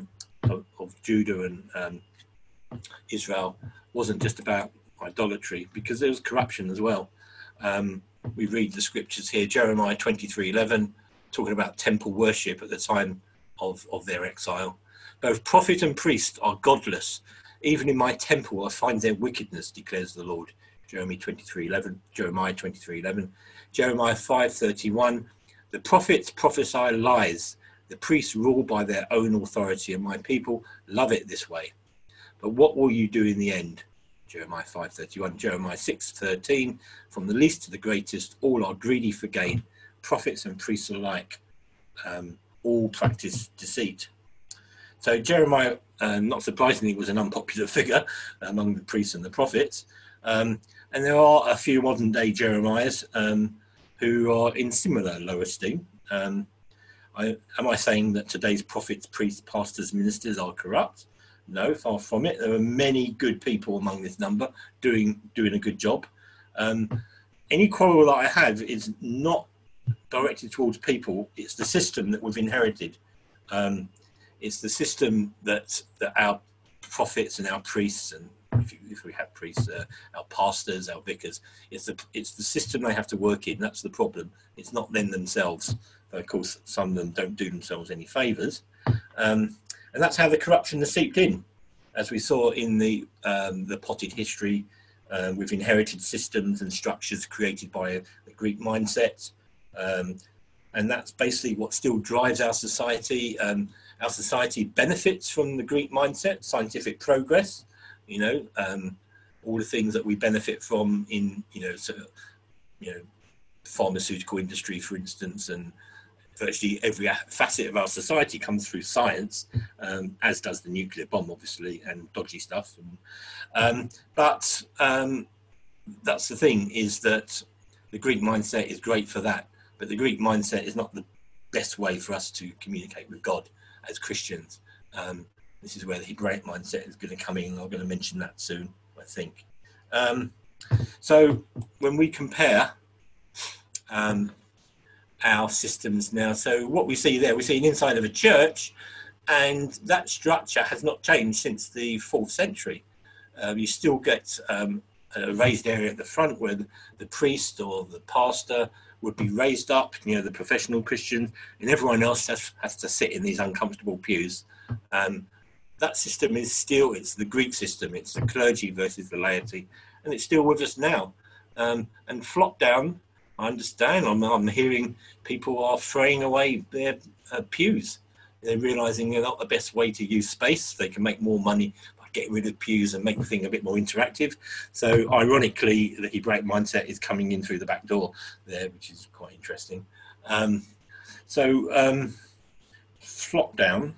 Judah and Israel wasn't just about idolatry, because there was corruption as well. We read the scriptures here, Jeremiah 23:11, talking about temple worship at the time of their exile. Both prophet and priest are godless. Even in my temple I find their wickedness, declares the Lord. Jeremiah 23:11. Jeremiah 5:31, the prophets prophesy lies. The priests rule by their own authority, and my people love it this way. But what will you do in the end? Jeremiah 5:31. Jeremiah 6:13, from the least to the greatest, all are greedy for gain. Prophets and priests alike, all practice deceit. So Jeremiah, not surprisingly, was an unpopular figure among the priests and the prophets. And there are a few modern day Jeremiahs who are in similar low esteem. Am I saying that today's prophets, priests, pastors, ministers are corrupt? No, far from it. There are many good people among this number doing a good job. Any quarrel that I have is not directed towards people. It's the system that we've inherited. It's the system that our prophets and our priests, and if we have priests, our pastors, our vicars, it's the system they have to work in. That's the problem. It's not them themselves. Of course, some of them don't do themselves any favours. And that's how the corruption has seeped in, as we saw in the potted history. We've inherited systems and structures created by the Greek mindset, and that's basically what still drives our society. Our society benefits from the Greek mindset, scientific progress, all the things that we benefit from in pharmaceutical industry, for instance, and virtually every facet of our society comes through science, as does the nuclear bomb, obviously, and dodgy stuff. But that's the thing, is that the Greek mindset is great for that, but the Greek mindset is not the best way for us to communicate with God as Christians. This is where the Hebraic mindset is going to come in, and I'm going to mention that soon, I think. So when we compare our systems now, so what we see there, we see an inside of a church, and that structure has not changed since the 4th century. You still get a raised area at the front where the priest or the pastor would be raised up, the professional Christian, and everyone else has to sit in these uncomfortable pews. That system is still, it's the Greek system, it's the clergy versus the laity, and it's still with us now. And flop down, I understand, I'm hearing people are throwing away their pews. They're realising they're not the best way to use space. They can make more money by getting rid of pews and make the thing a bit more interactive. So ironically, the Hebraic mindset is coming in through the back door there, which is quite interesting. Flop down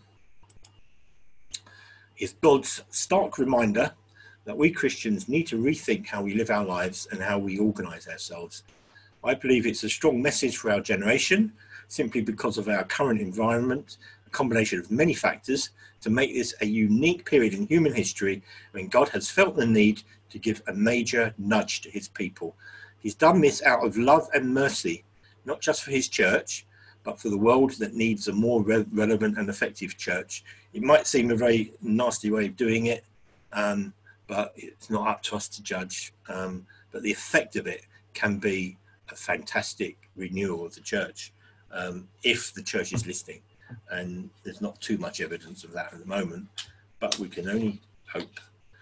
is God's stark reminder that we Christians need to rethink how we live our lives and how we organise ourselves. I believe it's a strong message for our generation, simply because of our current environment, a combination of many factors, to make this a unique period in human history when God has felt the need to give a major nudge to his people. He's done this out of love and mercy, not just for his church, but for the world that needs a more relevant and effective church. It might seem a very nasty way of doing it, but it's not up to us to judge. But the effect of it can be a fantastic renewal of the church, if the church is listening. And there's not too much evidence of that at the moment, but we can only hope.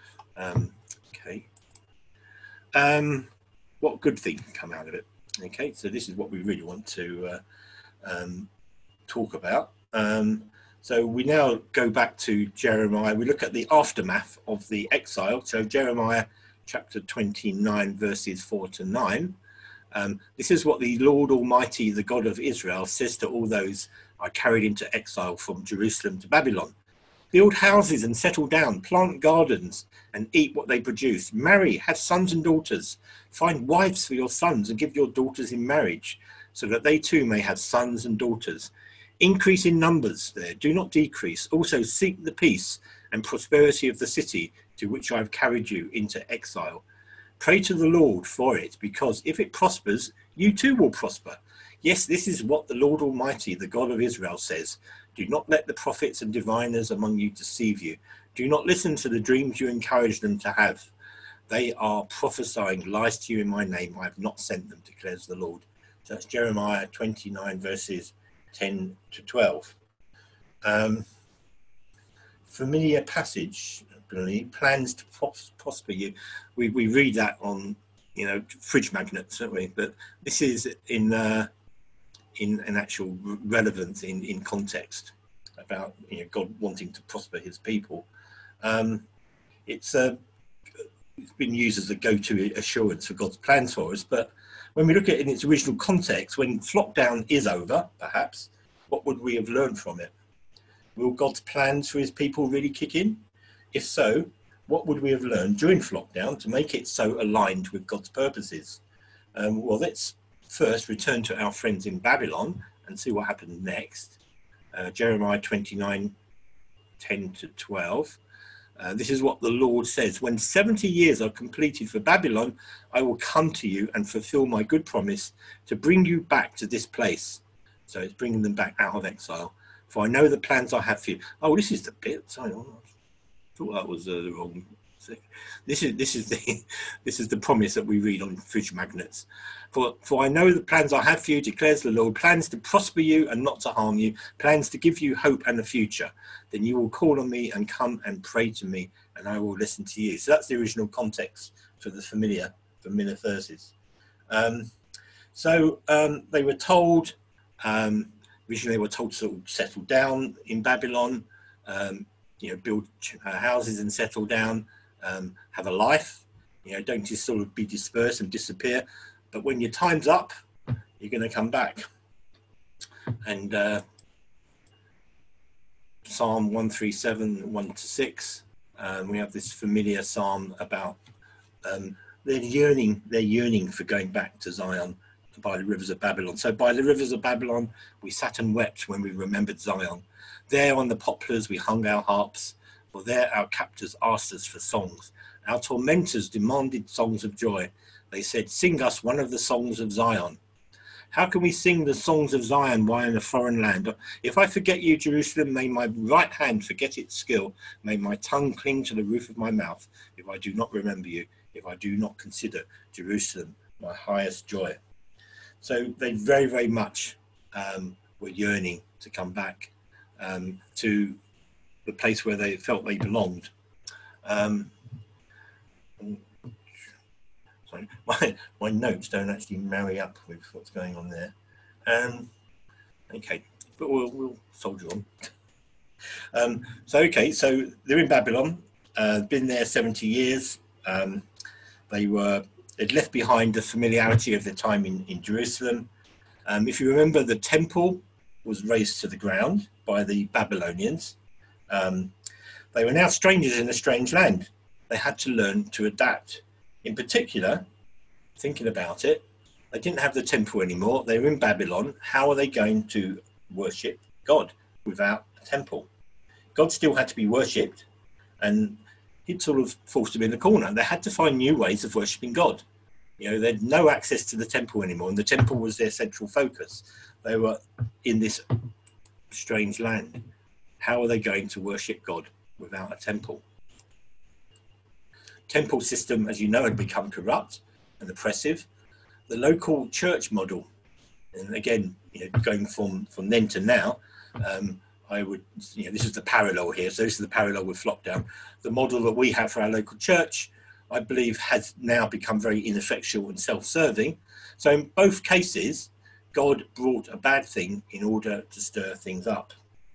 What good thing can come out of it? Okay, so this is what we really want to talk about. So we now go back to Jeremiah. We look at the aftermath of the exile. So Jeremiah chapter 29, verses 4 to 9. This is what the Lord Almighty, the God of Israel, says to all those I carried into exile from Jerusalem to Babylon. Build houses and settle down, plant gardens and eat what they produce. Marry, have sons and daughters. Find wives for your sons and give your daughters in marriage, so that they too may have sons and daughters. Increase in numbers there, do not decrease. Also seek the peace and prosperity of the city to which I have carried you into exile. Pray to the Lord for it, because if it prospers, you too will prosper. Yes, this is what the Lord Almighty, the God of Israel, says. Do not let the prophets and diviners among you deceive you. Do not listen to the dreams you encourage them to have. They are prophesying lies to you in my name. I have not sent them, declares the Lord. So that's Jeremiah 29, verses 10 to 12. Familiar passage, plans to prosper you. We read that on, fridge magnets, don't we? But this is in an actual relevance in context about God wanting to prosper his people. It's been used as a go-to assurance for God's plans for us, but when we look at it in its original context, when lockdown is over, perhaps, what would we have learned from it? Will God's plans for his people really kick in? If so, what would we have learned during lockdown to make it so aligned with God's purposes? Well, let's first return to our friends in Babylon and see what happened next. Jeremiah 29, 10 to 12. This is what the Lord says. When 70 years are completed for Babylon, I will come to you and fulfill my good promise to bring you back to this place. So it's bringing them back out of exile. For I know the plans I have for you. Oh, this is the bit. Sorry, I thought that was the wrong thing. This is the promise that we read on fridge magnets. For I know the plans I have for you, declares the Lord, plans to prosper you and not to harm you, plans to give you hope and a future. Then you will call on me and come and pray to me, and I will listen to you. So that's the original context for the familiar verses. They were told, originally they were told to sort of settle down in Babylon, build houses and settle down, have a life, don't just sort of be dispersed and disappear. But when your time's up, you're going to come back. And Psalm 137, 1 to 6, we have this familiar psalm about their yearning for going back to Zion by the rivers of Babylon. So by the rivers of Babylon, we sat and wept when we remembered Zion. There on the poplars, we hung our harps, for there our captors asked us for songs. Our tormentors demanded songs of joy. They said, sing us one of the songs of Zion. How can we sing the songs of Zion while in a foreign land? If I forget you, Jerusalem, may my right hand forget its skill. May my tongue cling to the roof of my mouth. If I do not remember you, if I do not consider Jerusalem my highest joy. So they very, very much were yearning to come back to the place where they felt they belonged. Sorry, my notes don't actually marry up with what's going on there. Okay, but we'll soldier on. So they're in Babylon, been there 70 years. They'd left behind the familiarity of their time in Jerusalem. If you remember, the temple was razed to the ground by the Babylonians. They were now strangers in a strange land. They had to learn to adapt. In particular, thinking about it, they didn't have the temple anymore. They were in Babylon. How are they going to worship God without a temple? God still had to be worshipped, and he'd sort of forced them in the corner. They had to find new ways of worshipping God. You know, they had no access to the temple anymore, and the temple was their central focus. They were in this strange land. How are they going to worship God without a temple? Temple system, as you know, had become corrupt and oppressive. The local church model, and again, you know, going from then to now, I would, you know, this is the parallel here. So this is the parallel with Flockdown. The model that we have for our local church, I believe, has now become very ineffectual and self-serving. So in both cases, God brought a bad thing in order to stir things up.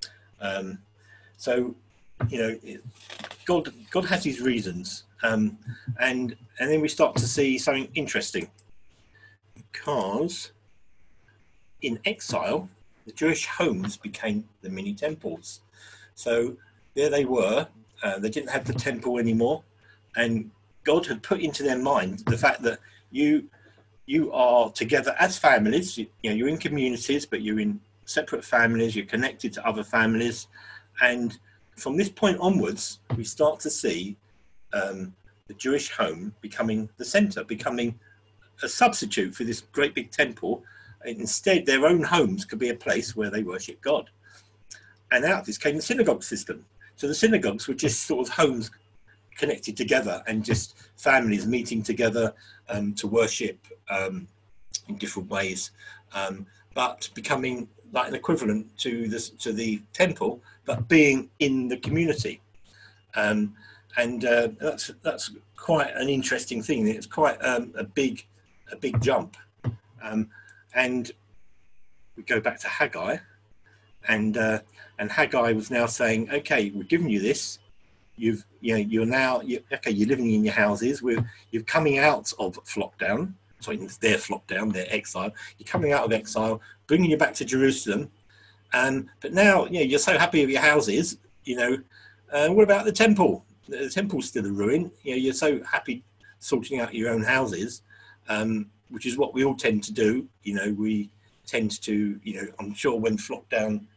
So, you know, God has his reasons. And then we start to see something interesting, because in exile, the Jewish homes became the mini temples. So there they were. They didn't have the temple anymore, and God had put into their mind the fact that you are together as families. You know, you're in communities, but you're in separate families. You're connected to other families, and from this point onwards, we start to see the Jewish home becoming the centre, becoming a substitute for this great big temple. Instead, their own homes could be a place where they worship God. And out of this came the synagogue system. So the synagogues were just sort of homes connected together, and just families meeting together to worship in different ways, but becoming like an equivalent to the temple, but being in the community. And that's quite an interesting thing. It's quite a big jump. And we go back to Haggai, and Haggai was now saying, okay, we've given you this. You're living in your houses. You're coming out of Flockdown. Sorry, their Flockdown, their exile. You're coming out of exile, bringing you back to Jerusalem. But now, you're so happy with your houses. What about the temple? The temple's still a ruin. You're so happy sorting out your own houses, which is what we all tend to do. We tend to, I'm sure when lockdown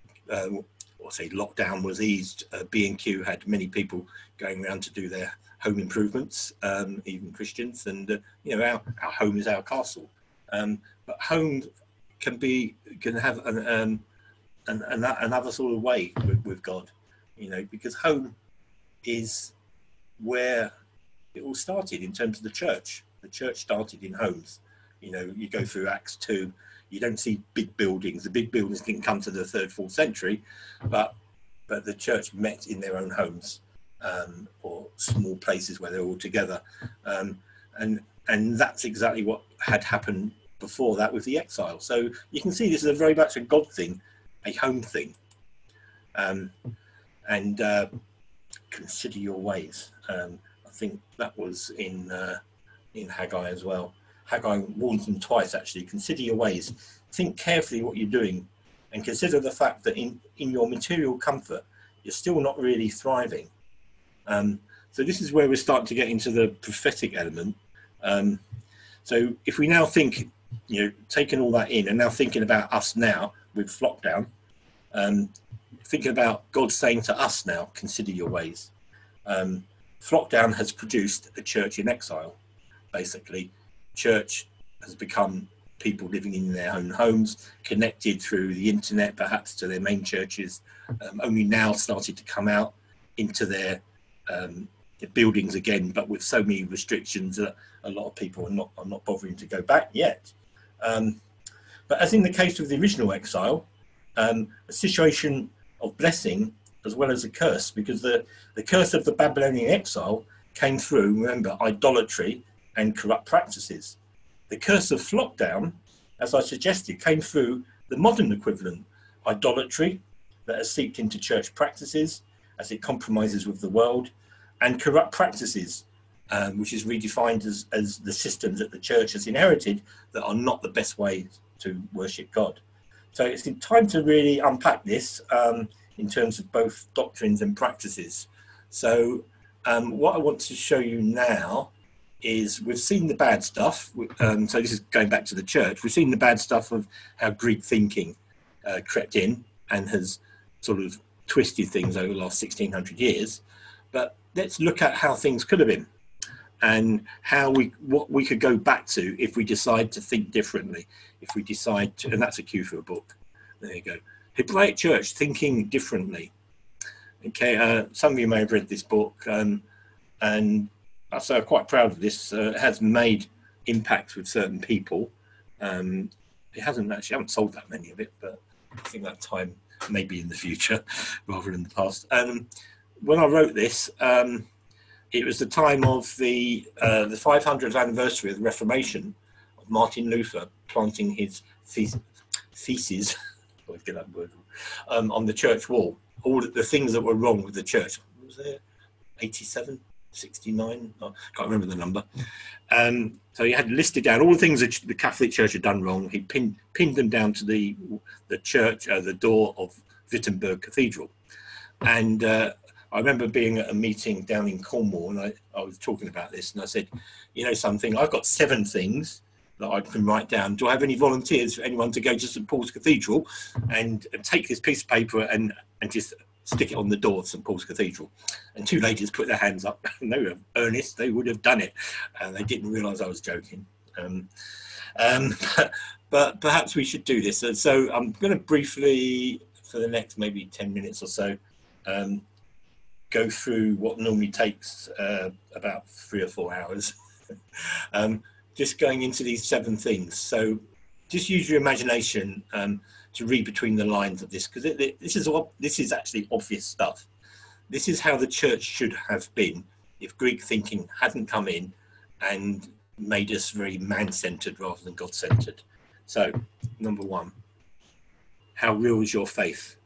was eased, B&Q had many people going around to do their home improvements, even Christians, and our home is our castle. But home can have another sort of way with God, because home is where it all started in terms of the church. The church started in homes. You go through Acts 2, you don't see big buildings. The big buildings didn't come to the 3rd, 4th century, but the church met in their own homes, or small places where they're all together. And that's exactly what had happened before that with the exile. So you can see this is very much a God thing, a home thing. And consider your ways. I think that was in Haggai as well. Haggai warns them twice, actually. Consider your ways. Think carefully what you're doing, and consider the fact that in your material comfort, you're still not really thriving. So this is where we're starting to get into the prophetic element. So if we now think, taking all that in, and now thinking about us now with Flockdown, thinking about God saying to us now, consider your ways. Flockdown has produced a church in exile. Basically, church has become people living in their own homes, connected through the internet, perhaps to their main churches, only now started to come out into their buildings again, but with so many restrictions that a lot of people are not bothering to go back yet. But as in the case of the original exile, a situation of blessing as well as a curse, because the curse of the Babylonian exile came through, remember, idolatry and corrupt practices. The curse of lockdown, as I suggested, came through the modern equivalent, idolatry that has seeped into church practices as it compromises with the world, and corrupt practices, which is redefined as the systems that the church has inherited that are not the best way to worship God. So it's time to really unpack this in terms of both doctrines and practices. So what I want to show you now is we've seen the bad stuff. So this is going back to the church. We've seen the bad stuff of how Greek thinking crept in and has sort of twisted things over the last 1600 years. But let's look at how things could have been and what we could go back to if we decide to think differently. If we decide to, and that's a cue for a book. There you go. Hebraic Church, Thinking Differently. Okay, some of you may have read this book, and so I'm quite proud of this. It has made impact with certain people. It hasn't actually, I haven't sold that many of it, but I think that time may be in the future rather than the past. When I wrote this, it was the time of the 500th anniversary of the Reformation of Martin Luther planting his theses, always get that word, on the church wall. All the things that were wrong with the church. What was there? 87, 69? I can't remember the number. So he had listed down all the things that the Catholic Church had done wrong. He pinned them down to the church, the door of Wittenberg Cathedral. And I remember being at a meeting down in Cornwall, and I was talking about this, and I said, you know something, I've got 7 things that I can write down. Do I have any volunteers for anyone to go to St Paul's Cathedral and take this piece of paper and just stick it on the door of St Paul's Cathedral? And 2 ladies put their hands up, and they were earnest, they would have done it. And they didn't realise I was joking. But perhaps we should do this. So I'm going to briefly, for the next maybe 10 minutes or so, go through what normally takes about 3 or 4 hours. Just going into these 7 things. So just use your imagination to read between the lines of this, because this is actually obvious stuff. This is how the church should have been if Greek thinking hadn't come in and made us very man-centered rather than God-centered. So, number 1, how real is your faith?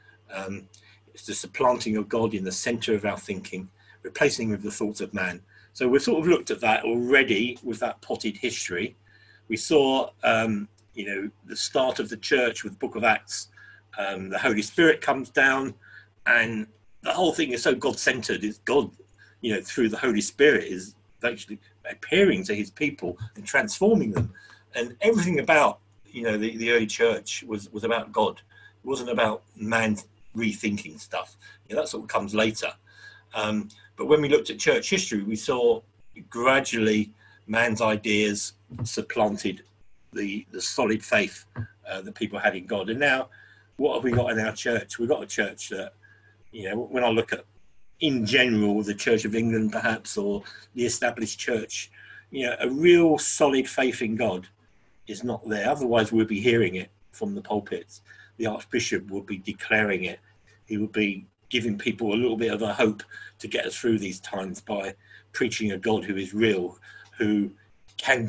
It's the supplanting of God in the center of our thinking, replacing with the thoughts of man. So we've sort of looked at that already with that potted history. We saw, the start of the church with the Book of Acts. The Holy Spirit comes down, and the whole thing is so God-centered. It's God, through the Holy Spirit is actually appearing to his people and transforming them. And everything about, the early church was about God. It wasn't about man rethinking stuff. That sort of comes later. But when we looked at church history, we saw gradually man's ideas supplanted the solid faith that people had in God. And now, what have we got in our church? We've got a church that, when I look at, in general, the Church of England, perhaps, or the established church, a real solid faith in God is not there. Otherwise, we'll be hearing it from the pulpits. The Archbishop will be declaring it. He will be giving people a little bit of a hope to get us through these times by preaching a God who is real, who can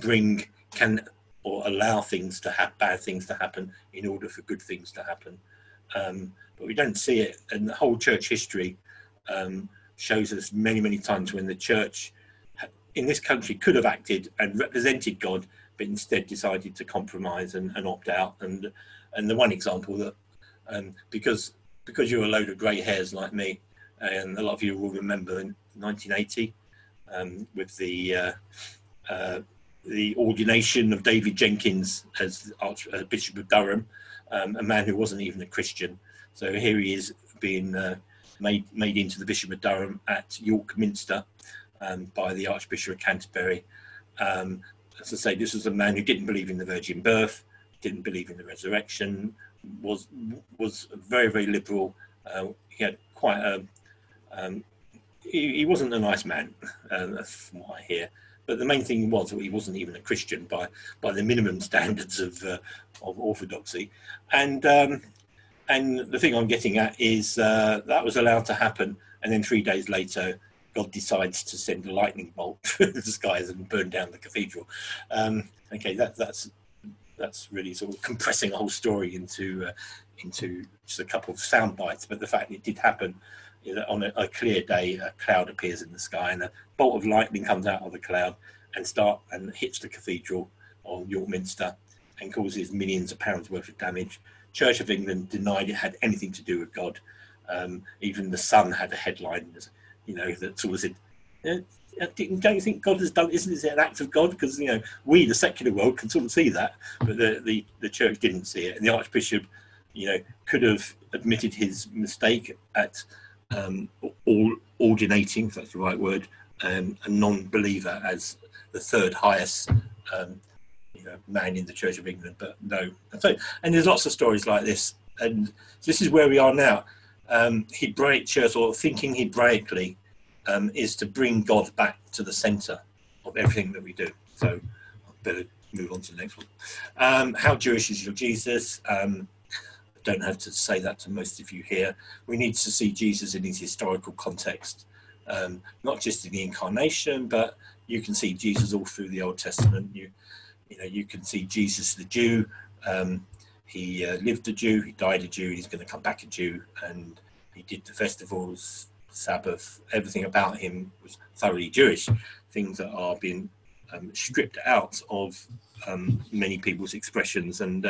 or allow things to happen, bad things to happen in order for good things to happen. But we don't see it, and the whole church history shows us many, many times when the church in this country could have acted and represented God, but instead decided to compromise and opt out. And the one example that, because you're a load of grey hairs like me, and a lot of you will remember in 1980 with the ordination of David Jenkins as Archbishop of Durham, a man who wasn't even a Christian. So here he is being made into the Bishop of Durham at York Minster by the Archbishop of Canterbury. as I say, this was a man who didn't believe in the virgin birth, didn't believe in the resurrection, was very, very liberal. He had quite a he wasn't a nice man, from what I hear. But the main thing was that he wasn't even a Christian by the minimum standards of orthodoxy. And the thing I'm getting at is that was allowed to happen, and then 3 days later, God decides to send a lightning bolt through the skies and burn down the cathedral. Okay, that's really sort of compressing a whole story into just a couple of sound bites. But the fact it did happen, on a clear day, a cloud appears in the sky and a bolt of lightning comes out of the cloud and hits the cathedral of York Minster and causes millions of pounds worth of damage. Church of England denied it had anything to do with God. Even the Sun had a headline, that sort of said, don't you think God has done, isn't it an act of God? Because, we, the secular world, can sort of see that, but the church didn't see it. And the Archbishop, could have admitted his mistake at ordinating, if that's the right word, a non-believer as the third highest man in the Church of England, but no. And there's lots of stories like this, and this is where we are now. Hebraic church, or thinking Hebraically, is to bring God back to the centre of everything that we do. So I better move on to the next one. How Jewish is your Jesus? Don't have to say that to most of you here. We need to see Jesus in his historical context, not just in the incarnation, but you can see Jesus all through the Old Testament. You can see Jesus the Jew. He lived a Jew, he died a Jew, he's going to come back a Jew, and he did the festivals, Sabbath, everything about him was thoroughly Jewish, things that are being stripped out of many people's expressions and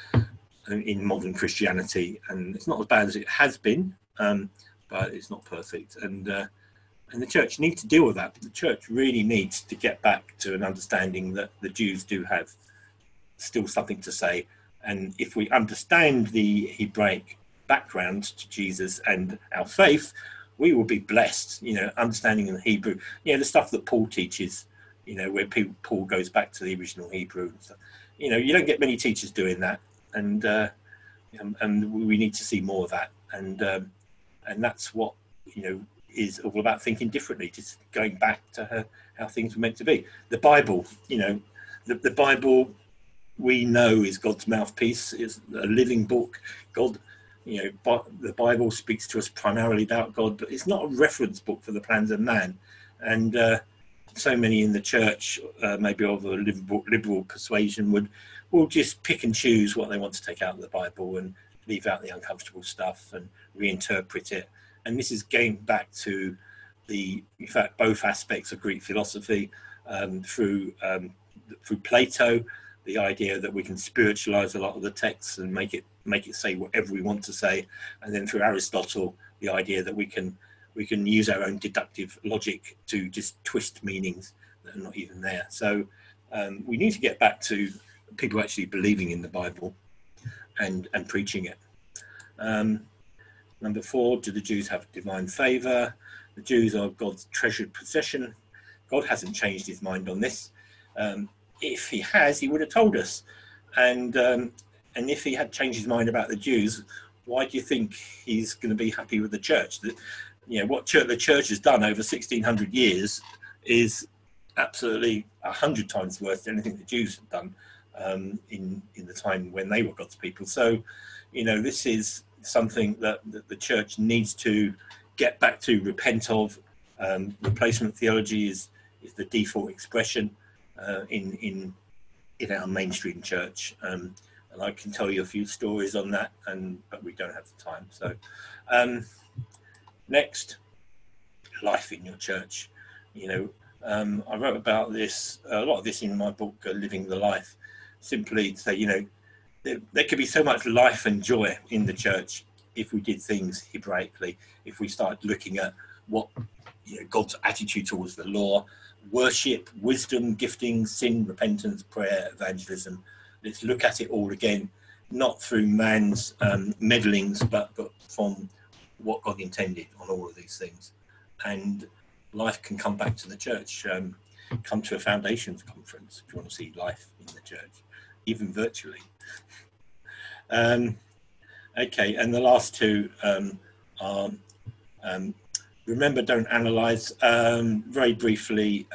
in modern Christianity, and it's not as bad as it has been, but it's not perfect, and the church needs to deal with that. The church really needs to get back to an understanding that the Jews do have still something to say, and if we understand the Hebraic background to Jesus and our faith, we will be blessed, understanding in Hebrew, the stuff that Paul teaches, where Paul goes back to the original Hebrew and stuff. You don't get many teachers doing that, and we need to see more of that, and that's what is all about, thinking differently, just going back to how things were meant to be. The Bible, the Bible, we know, is God's mouthpiece. It's a living book. God, the Bible speaks to us primarily about God, but it's not a reference book for the plans of man. And so many in the church, maybe of a liberal persuasion, will just pick and choose what they want to take out of the Bible and leave out the uncomfortable stuff and reinterpret it. And this is going back to in fact, both aspects of Greek philosophy, through Plato, the idea that we can spiritualize a lot of the texts and make it say whatever we want to say, and then through Aristotle, the idea that we can use our own deductive logic to just twist meanings that are not even there. So we need to get back to people actually believing in the Bible and preaching it. Number 4, do the Jews have divine favour? The Jews are God's treasured possession. God hasn't changed his mind on this. If he has, he would have told us. And if he had changed his mind about the Jews, why do you think he's going to be happy with the church? That, what the church has done over 1600 years is absolutely 100 times worse than anything the Jews have done in the time when they were God's people. So, this is something that the church needs to get back to, repent of. Replacement theology is the default expression in our mainstream church, and I can tell you a few stories on that, but we don't have the time. So next, life in your church. I wrote about this, a lot of this in my book, Living the Life, simply to say, there could be so much life and joy in the church if we did things Hebraically, if we started looking at what God's attitude towards the law, worship, wisdom, gifting, sin, repentance, prayer, evangelism. Let's look at it all again, not through man's meddlings, but from what God intended on all of these things. And life can come back to the church. come to a Foundations conference if you want to see life in the church, even virtually. Okay, and the last two are remember, don't analyze. Very briefly,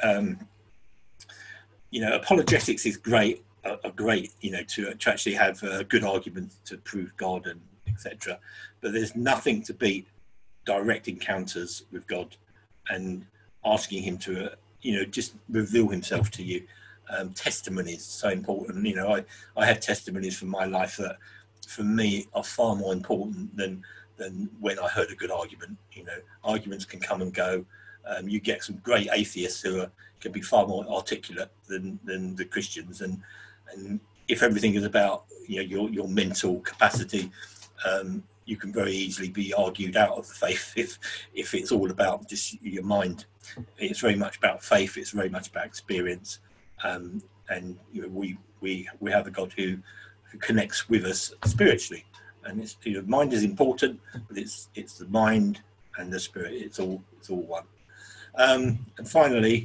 apologetics is great, to actually have good arguments to prove God and etc. But there's nothing to beat direct encounters with God and asking him to, just reveal himself to you. Testimony is so important. I have testimonies from my life that, for me, are far more important than when I heard a good argument. Arguments can come and go. You get some great atheists who can be far more articulate than the Christians, and if everything is about your mental capacity, you can very easily be argued out of the faith if it's all about just your mind. It's very much about faith. It's very much about experience, and we have a God who connects with us spiritually, and it's mind is important, but it's the mind and the spirit. It's all one. And finally,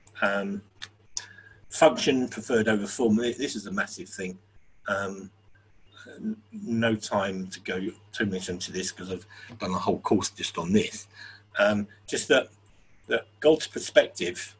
function preferred over form. This is a massive thing. No time to go too much into this because I've done a whole course just on this. Just that God's perspective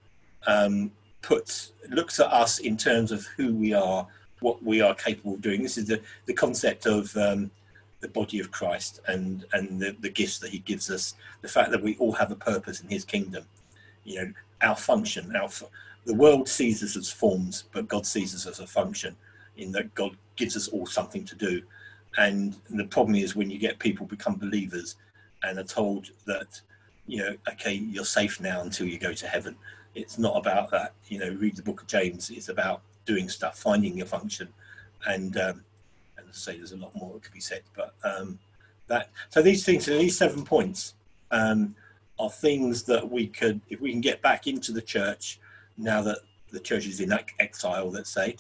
looks at us in terms of who we are, what we are capable of doing. This is the concept of the body of Christ and the gifts that he gives us, the fact that we all have a purpose in his kingdom. Our function, the world sees us as forms, but God sees us as a function, in that God gives us all something to do. And the problem is when you get people become believers and are told that, okay, you're safe now until you go to heaven. It's not about that. Read the book of James. It's about doing stuff, finding your function. And as I say, there's a lot more that could be said, but so these things, these 7 points, are things that we could, if we can get back into the church now that the church is in exile, let's say,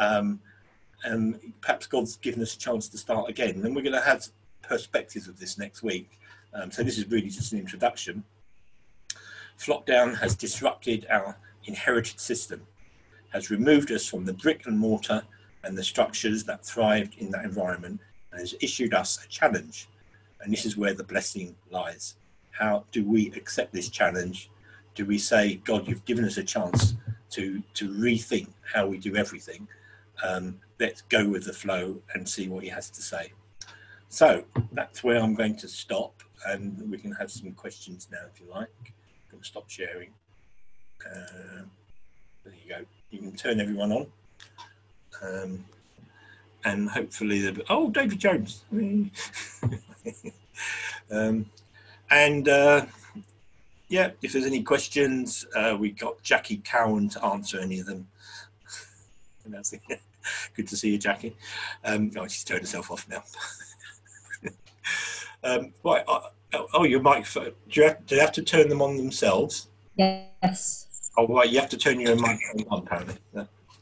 perhaps God's given us a chance to start again. And we're going to have perspectives of this next week. So this is really just an introduction. Flockdown has disrupted our inherited system, has removed us from the brick and mortar and the structures that thrived in that environment, and has issued us a challenge. And this is where the blessing lies. How do we accept this challenge? Do we say, God, you've given us a chance to rethink how we do everything? Let's go with the flow and see what he has to say. So that's where I'm going to stop, and we can have some questions now if you like. I'm going to stop sharing. There you go. You can turn everyone on. And hopefully, David Jones. Yeah, if there's any questions, we got Jackie Cowan to answer any of them. And that's it. Good to see you, Jackie. She's turned herself off now. Right. Your microphone. Do they have to turn them on themselves? Yes. Oh, right. You have to turn your microphone on, apparently. Yeah.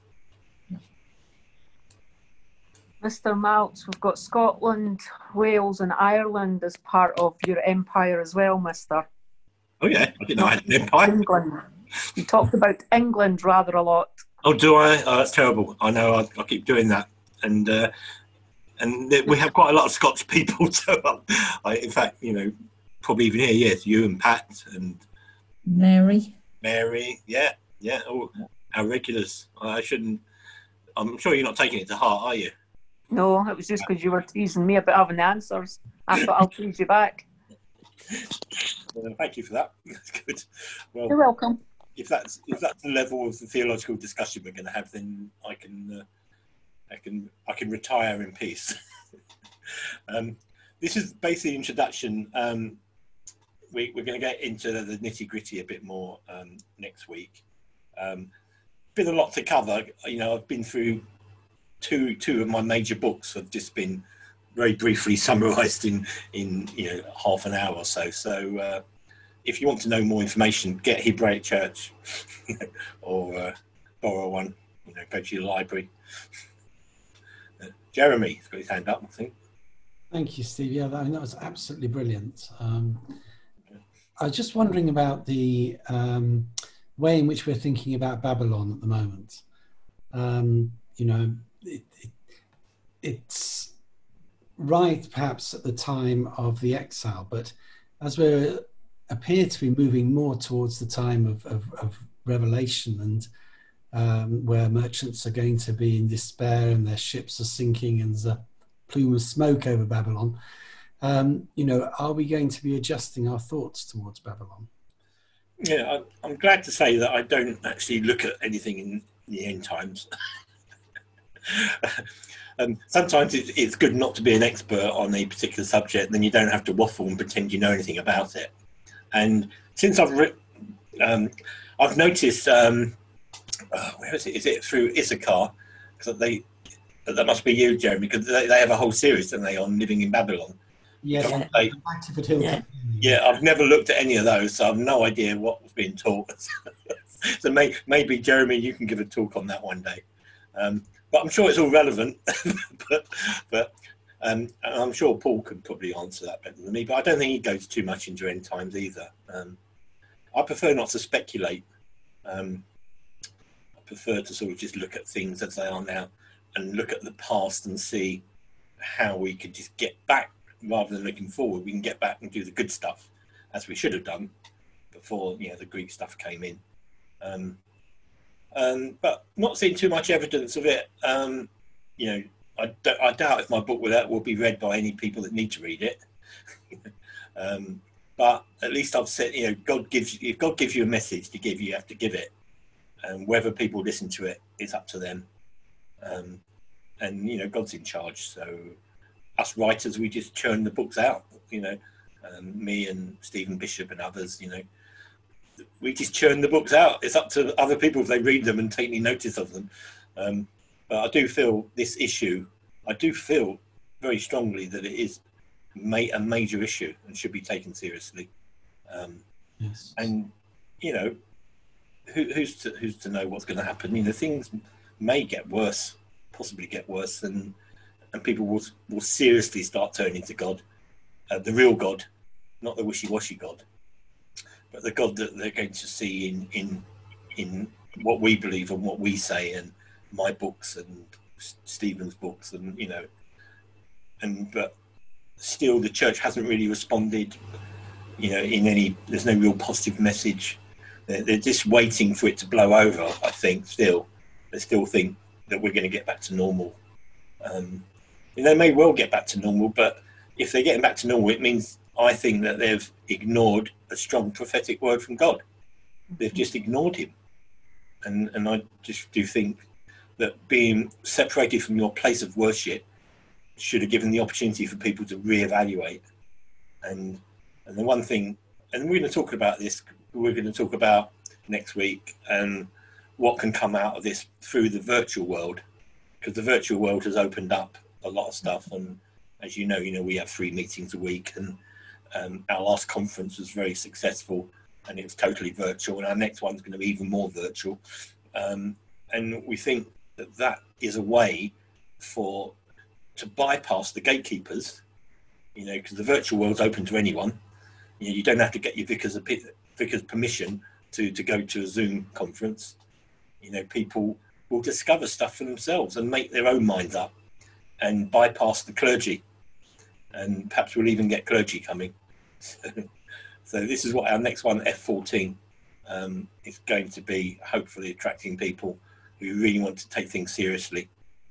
Mr. Maltz, we've got Scotland, Wales and Ireland as part of your empire as well, mister. Oh, yeah. I didn't know I had an empire. England. You talked about England rather a lot. Oh, do I? Oh, that's terrible. I know. I keep doing that. And we have quite a lot of Scots people. So, in fact, probably even here, yes, you and Pat and Mary. Yeah. Oh, our regulars. I'm sure you're not taking it to heart, are you? No, it was just because you were teasing me about having the answers. I thought I'll tease you back. Thank you for that. That's good. Well, you're welcome. If that's the level of the theological discussion we're going to have, then I can retire in peace. This is basically the introduction. We're going to get into the nitty gritty a bit more next week. Been a lot to cover. I've been through two of my major books. Have just been very briefly summarised in half an hour or so. So if you want to know more information, get Hebraic Church or borrow one. Go to your library. Jeremy's got his hand up, I think. Thank you, Steve. Yeah, that was absolutely brilliant. I was just wondering about the way in which we're thinking about Babylon at the moment. You know, it's right perhaps at the time of the exile, but as we appear to be moving more towards the time of Revelation, and where merchants are going to be in despair and their ships are sinking and there's a plume of smoke over Babylon, you know, are we going to be adjusting our thoughts towards Babylon? Yeah, I'm glad to say that I don't actually look at anything in the end times. Sometimes it's good not to be an expert on a particular subject, then you don't have to waffle and pretend you know anything about it. And since I've noticed, where is it? Is it through Issachar? Because that must be you, Jeremy, because they have a whole series, don't they, on living in Babylon? Yes, Yeah. Yeah, I've never looked at any of those, so I've no idea what was being taught. So maybe, Jeremy, you can give a talk on that one day. But I'm sure it's all relevant. but I'm sure Paul could probably answer that better than me. But I don't think he goes too much into end times either. I prefer not to speculate. I prefer to sort of just look at things as they are now and look at the past and see how we could just get back. Rather than looking forward, we can get back and do the good stuff as we should have done before, you know, the Greek stuff came in. But not seeing too much evidence of it. You know, I doubt if my book will be read by any people that need to read it. But at least I've said, you know, if God gives you a message to give, you have to give it, and whether people listen to it is up to them. And you know, God's in charge, so. Us writers, we just churn the books out, you know, me and Stephen Bishop and others, you know, we just churn the books out. It's up to other people if they read them and take any notice of them. But I do feel this issue, I do feel very strongly that it is a major issue and should be taken seriously. Yes. And, you know, who's to know what's going to happen? You know, things may get worse, possibly get worse, and people will seriously start turning to God, the real God, not the wishy-washy God, but the God that they're going to see in what we believe and what we say, and my books and Stephen's books, and you know, but still the church hasn't really responded, you know, there's no real positive message. They're just waiting for it to blow over. I think they still think that we're going to get back to normal. They may well get back to normal, but if they're getting back to normal, it means, I think, that they've ignored a strong prophetic word from God. They've just ignored him. And I just do think that being separated from your place of worship should have given the opportunity for people to reevaluate. And the one thing, and we're going to talk about this, we're going to talk about next week, and what can come out of this through the virtual world, because the virtual world has opened up a lot of stuff. And as you know, we have 3 meetings a week, and our last conference was very successful and it was totally virtual, and our next one's going to be even more virtual. And we think that is a way to bypass the gatekeepers, you know, because the virtual world's open to anyone. You know, you don't have to get your vicar's permission to go to a Zoom conference. You know, people will discover stuff for themselves and make their own minds up and bypass the clergy, and perhaps we'll even get clergy coming. So this is what our next one, F14, is going to be, hopefully attracting people who really want to take things seriously.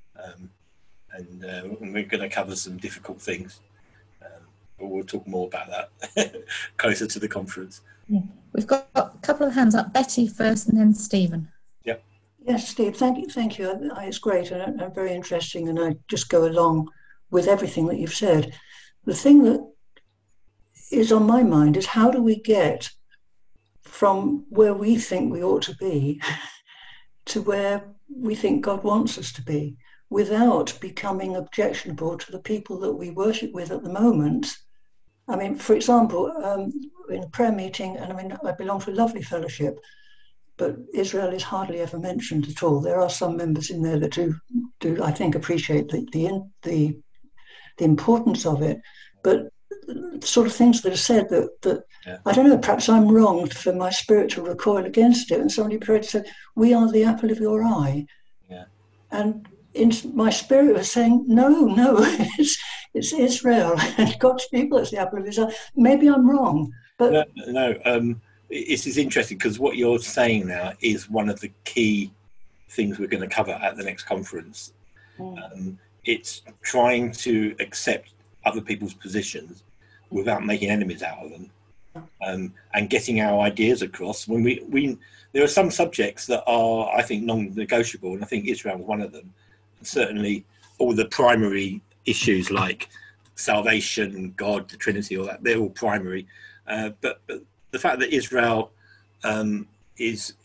And we're going to cover some difficult things, but we'll talk more about that closer to the conference. Yeah. We've got a couple of hands up. Betty first and then Stephen. Yeah. Yes, Steve, thank you. It's great and very interesting, and I just go along with everything that you've said. The thing that is on my mind is, how do we get from where we think we ought to be to where we think God wants us to be, without becoming objectionable to the people that we worship with at the moment? I mean, for example, in a prayer meeting, and I mean, I belong to a lovely fellowship, but Israel is hardly ever mentioned at all. There are some members in there that do I think, appreciate the importance of it, but sort of things that are said that Yeah. I don't know, perhaps I'm wrong for my spirit to recoil against it. And somebody prayed and said, "We are the apple of your eye." Yeah. And in my spirit was saying, no, it's Israel and God's people. It's the apple of his eye. Maybe I'm wrong, but no. This is interesting because what you're saying now is one of the key things we're going to cover at the next conference. It's trying to accept other people's positions without making enemies out of them, and getting our ideas across. When we there are some subjects that are, I think, non-negotiable, and I think Israel is one of them. And certainly, all the primary issues like salvation, God, the Trinity, all that, they're all primary. But the fact that Israel is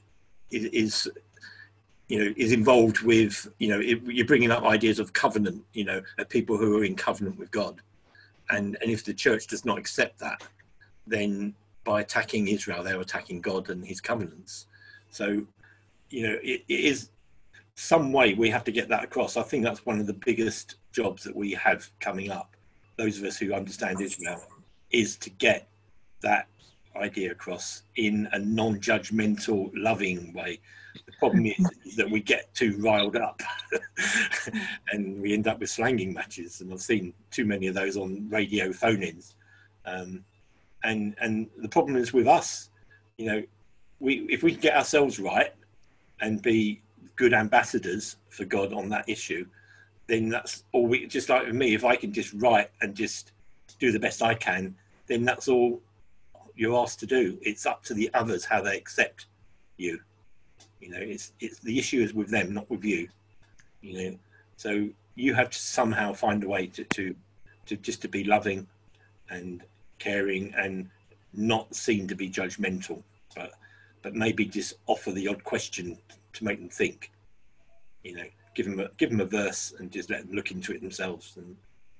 involved with, you're bringing up ideas of covenant, of people who are in covenant with God. And if the church does not accept that, then by attacking Israel, they're attacking God and his covenants. So, it is some way we have to get that across. I think that's one of the biggest jobs that we have coming up, those of us who understand Israel, is to get that idea across in a non-judgmental, loving way. The problem is that we get too riled up and we end up with slanging matches, and I've seen too many of those on radio phone-ins. And the problem is with us, if we can get ourselves right and be good ambassadors for God on that issue, then that's all we, just like with me, if I can just write and just do the best I can, then that's all you're asked to do. It's up to the others how they accept you. It's the issue is with them, not with you. So you have to somehow find a way to just to be loving and caring and not seem to be judgmental, but maybe just offer the odd question to make them think. Give them a verse and just let them look into it themselves. And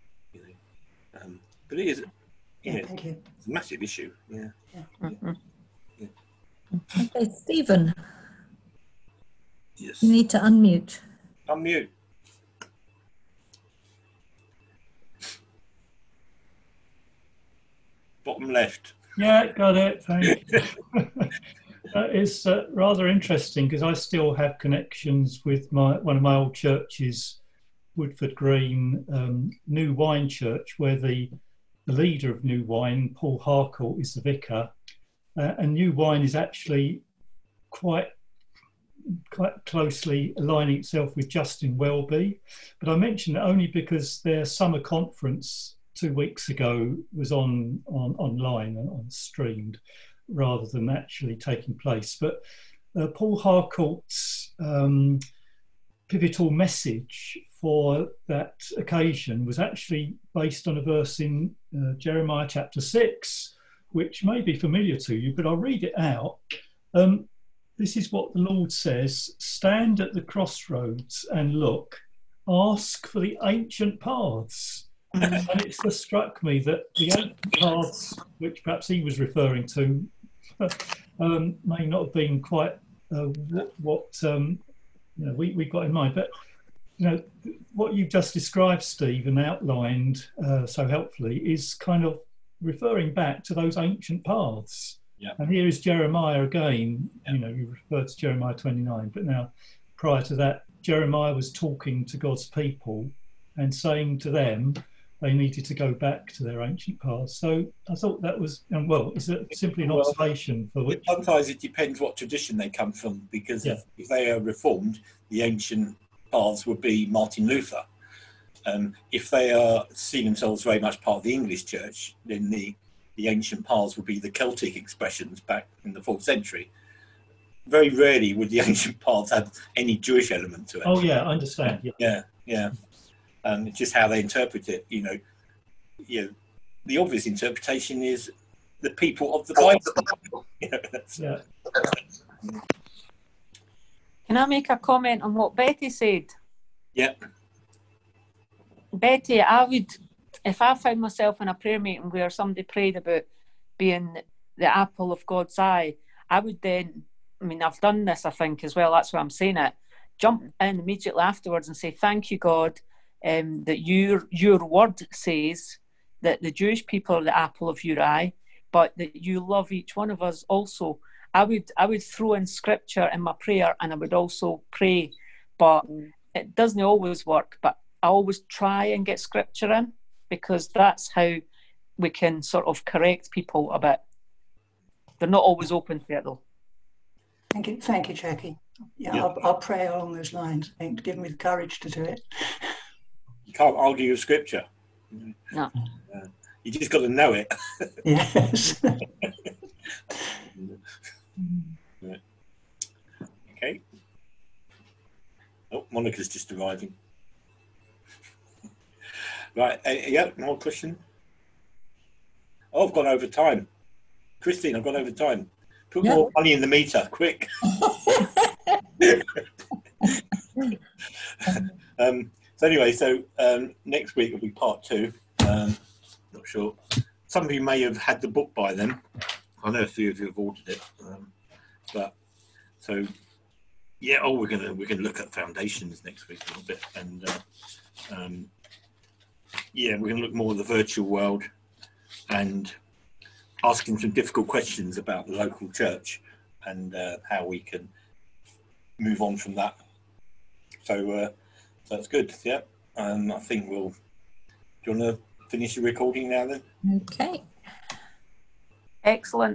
but it is, thank you. It's a massive issue. Yeah. Okay, Stephen, Yes. you need to unmute. Unmute. Bottom left. Yeah, got it. Thank you. It's rather interesting because I still have connections with one of my old churches, Woodford Green New Wine Church, where the leader of New Wine, Paul Harcourt, is the vicar. And New Wine is actually quite closely aligning itself with Justin Welby. But I mention it only because their summer conference 2 weeks ago was online and on streamed rather than actually taking place. But Paul Harcourt's pivotal message for that occasion was actually based on a verse in Jeremiah chapter 6, which may be familiar to you, but I'll read it out. This is what the Lord says: stand at the crossroads and look, ask for the ancient paths. And it's just struck me that the ancient paths, which perhaps he was referring to, may not have been quite what we got in mind. But what you've just described, Steve, and outlined so helpfully is kind of referring back to those ancient paths. Yeah. And here is Jeremiah again. You referred to Jeremiah 29, but now prior to that, Jeremiah was talking to God's people and saying to them they needed to go back to their ancient paths. So I thought that was, it's simply an observation for which... Sometimes it depends what tradition they come from, because if they are Reformed, the ancient paths would be Martin Luther. If they are seeing themselves very much part of the English church, then the ancient paths would be the Celtic expressions back in the 4th century. Very rarely would the ancient paths have any Jewish element to it. Oh yeah, I understand. Yeah. It's just how they interpret it. The obvious interpretation is the people of the Bible. Can I make a comment on what Betty said? Yeah. Betty, I would, if I found myself in a prayer meeting where somebody prayed about being the apple of God's eye, I would then, I've done this, I think, as well, that's why I'm saying it, jump in immediately afterwards and say, thank you, God, that your word says that the Jewish people are the apple of your eye, but that you love each one of us also. I would throw in scripture in my prayer, and I would also pray, but it doesn't always work. But I always try and get scripture in, because that's how we can sort of correct people a bit. They're not always open to it though. Thank you, Jackie. Yeah, Yeah. I'll pray along those lines. I think to give me the courage to do it. You can't argue with scripture. No. You just got to know it. Yes. Right. Okay. Oh, Monica's just arriving. Right. Yeah, more question. Oh, I've gone over time. Christine, I've gone over time. Put Yeah. more money in the meter, quick. So anyway, next week will be part 2. Not sure. Some of you may have had the book by then. I know a few of you have ordered it. But so yeah. Oh, we're gonna look at foundations next week a little bit, and yeah, we're gonna look more at the virtual world and asking some difficult questions about the local church and how we can move on from that. So that's good. Yeah. I think we'll. Do you want to finish the recording now then? Okay. Excellent.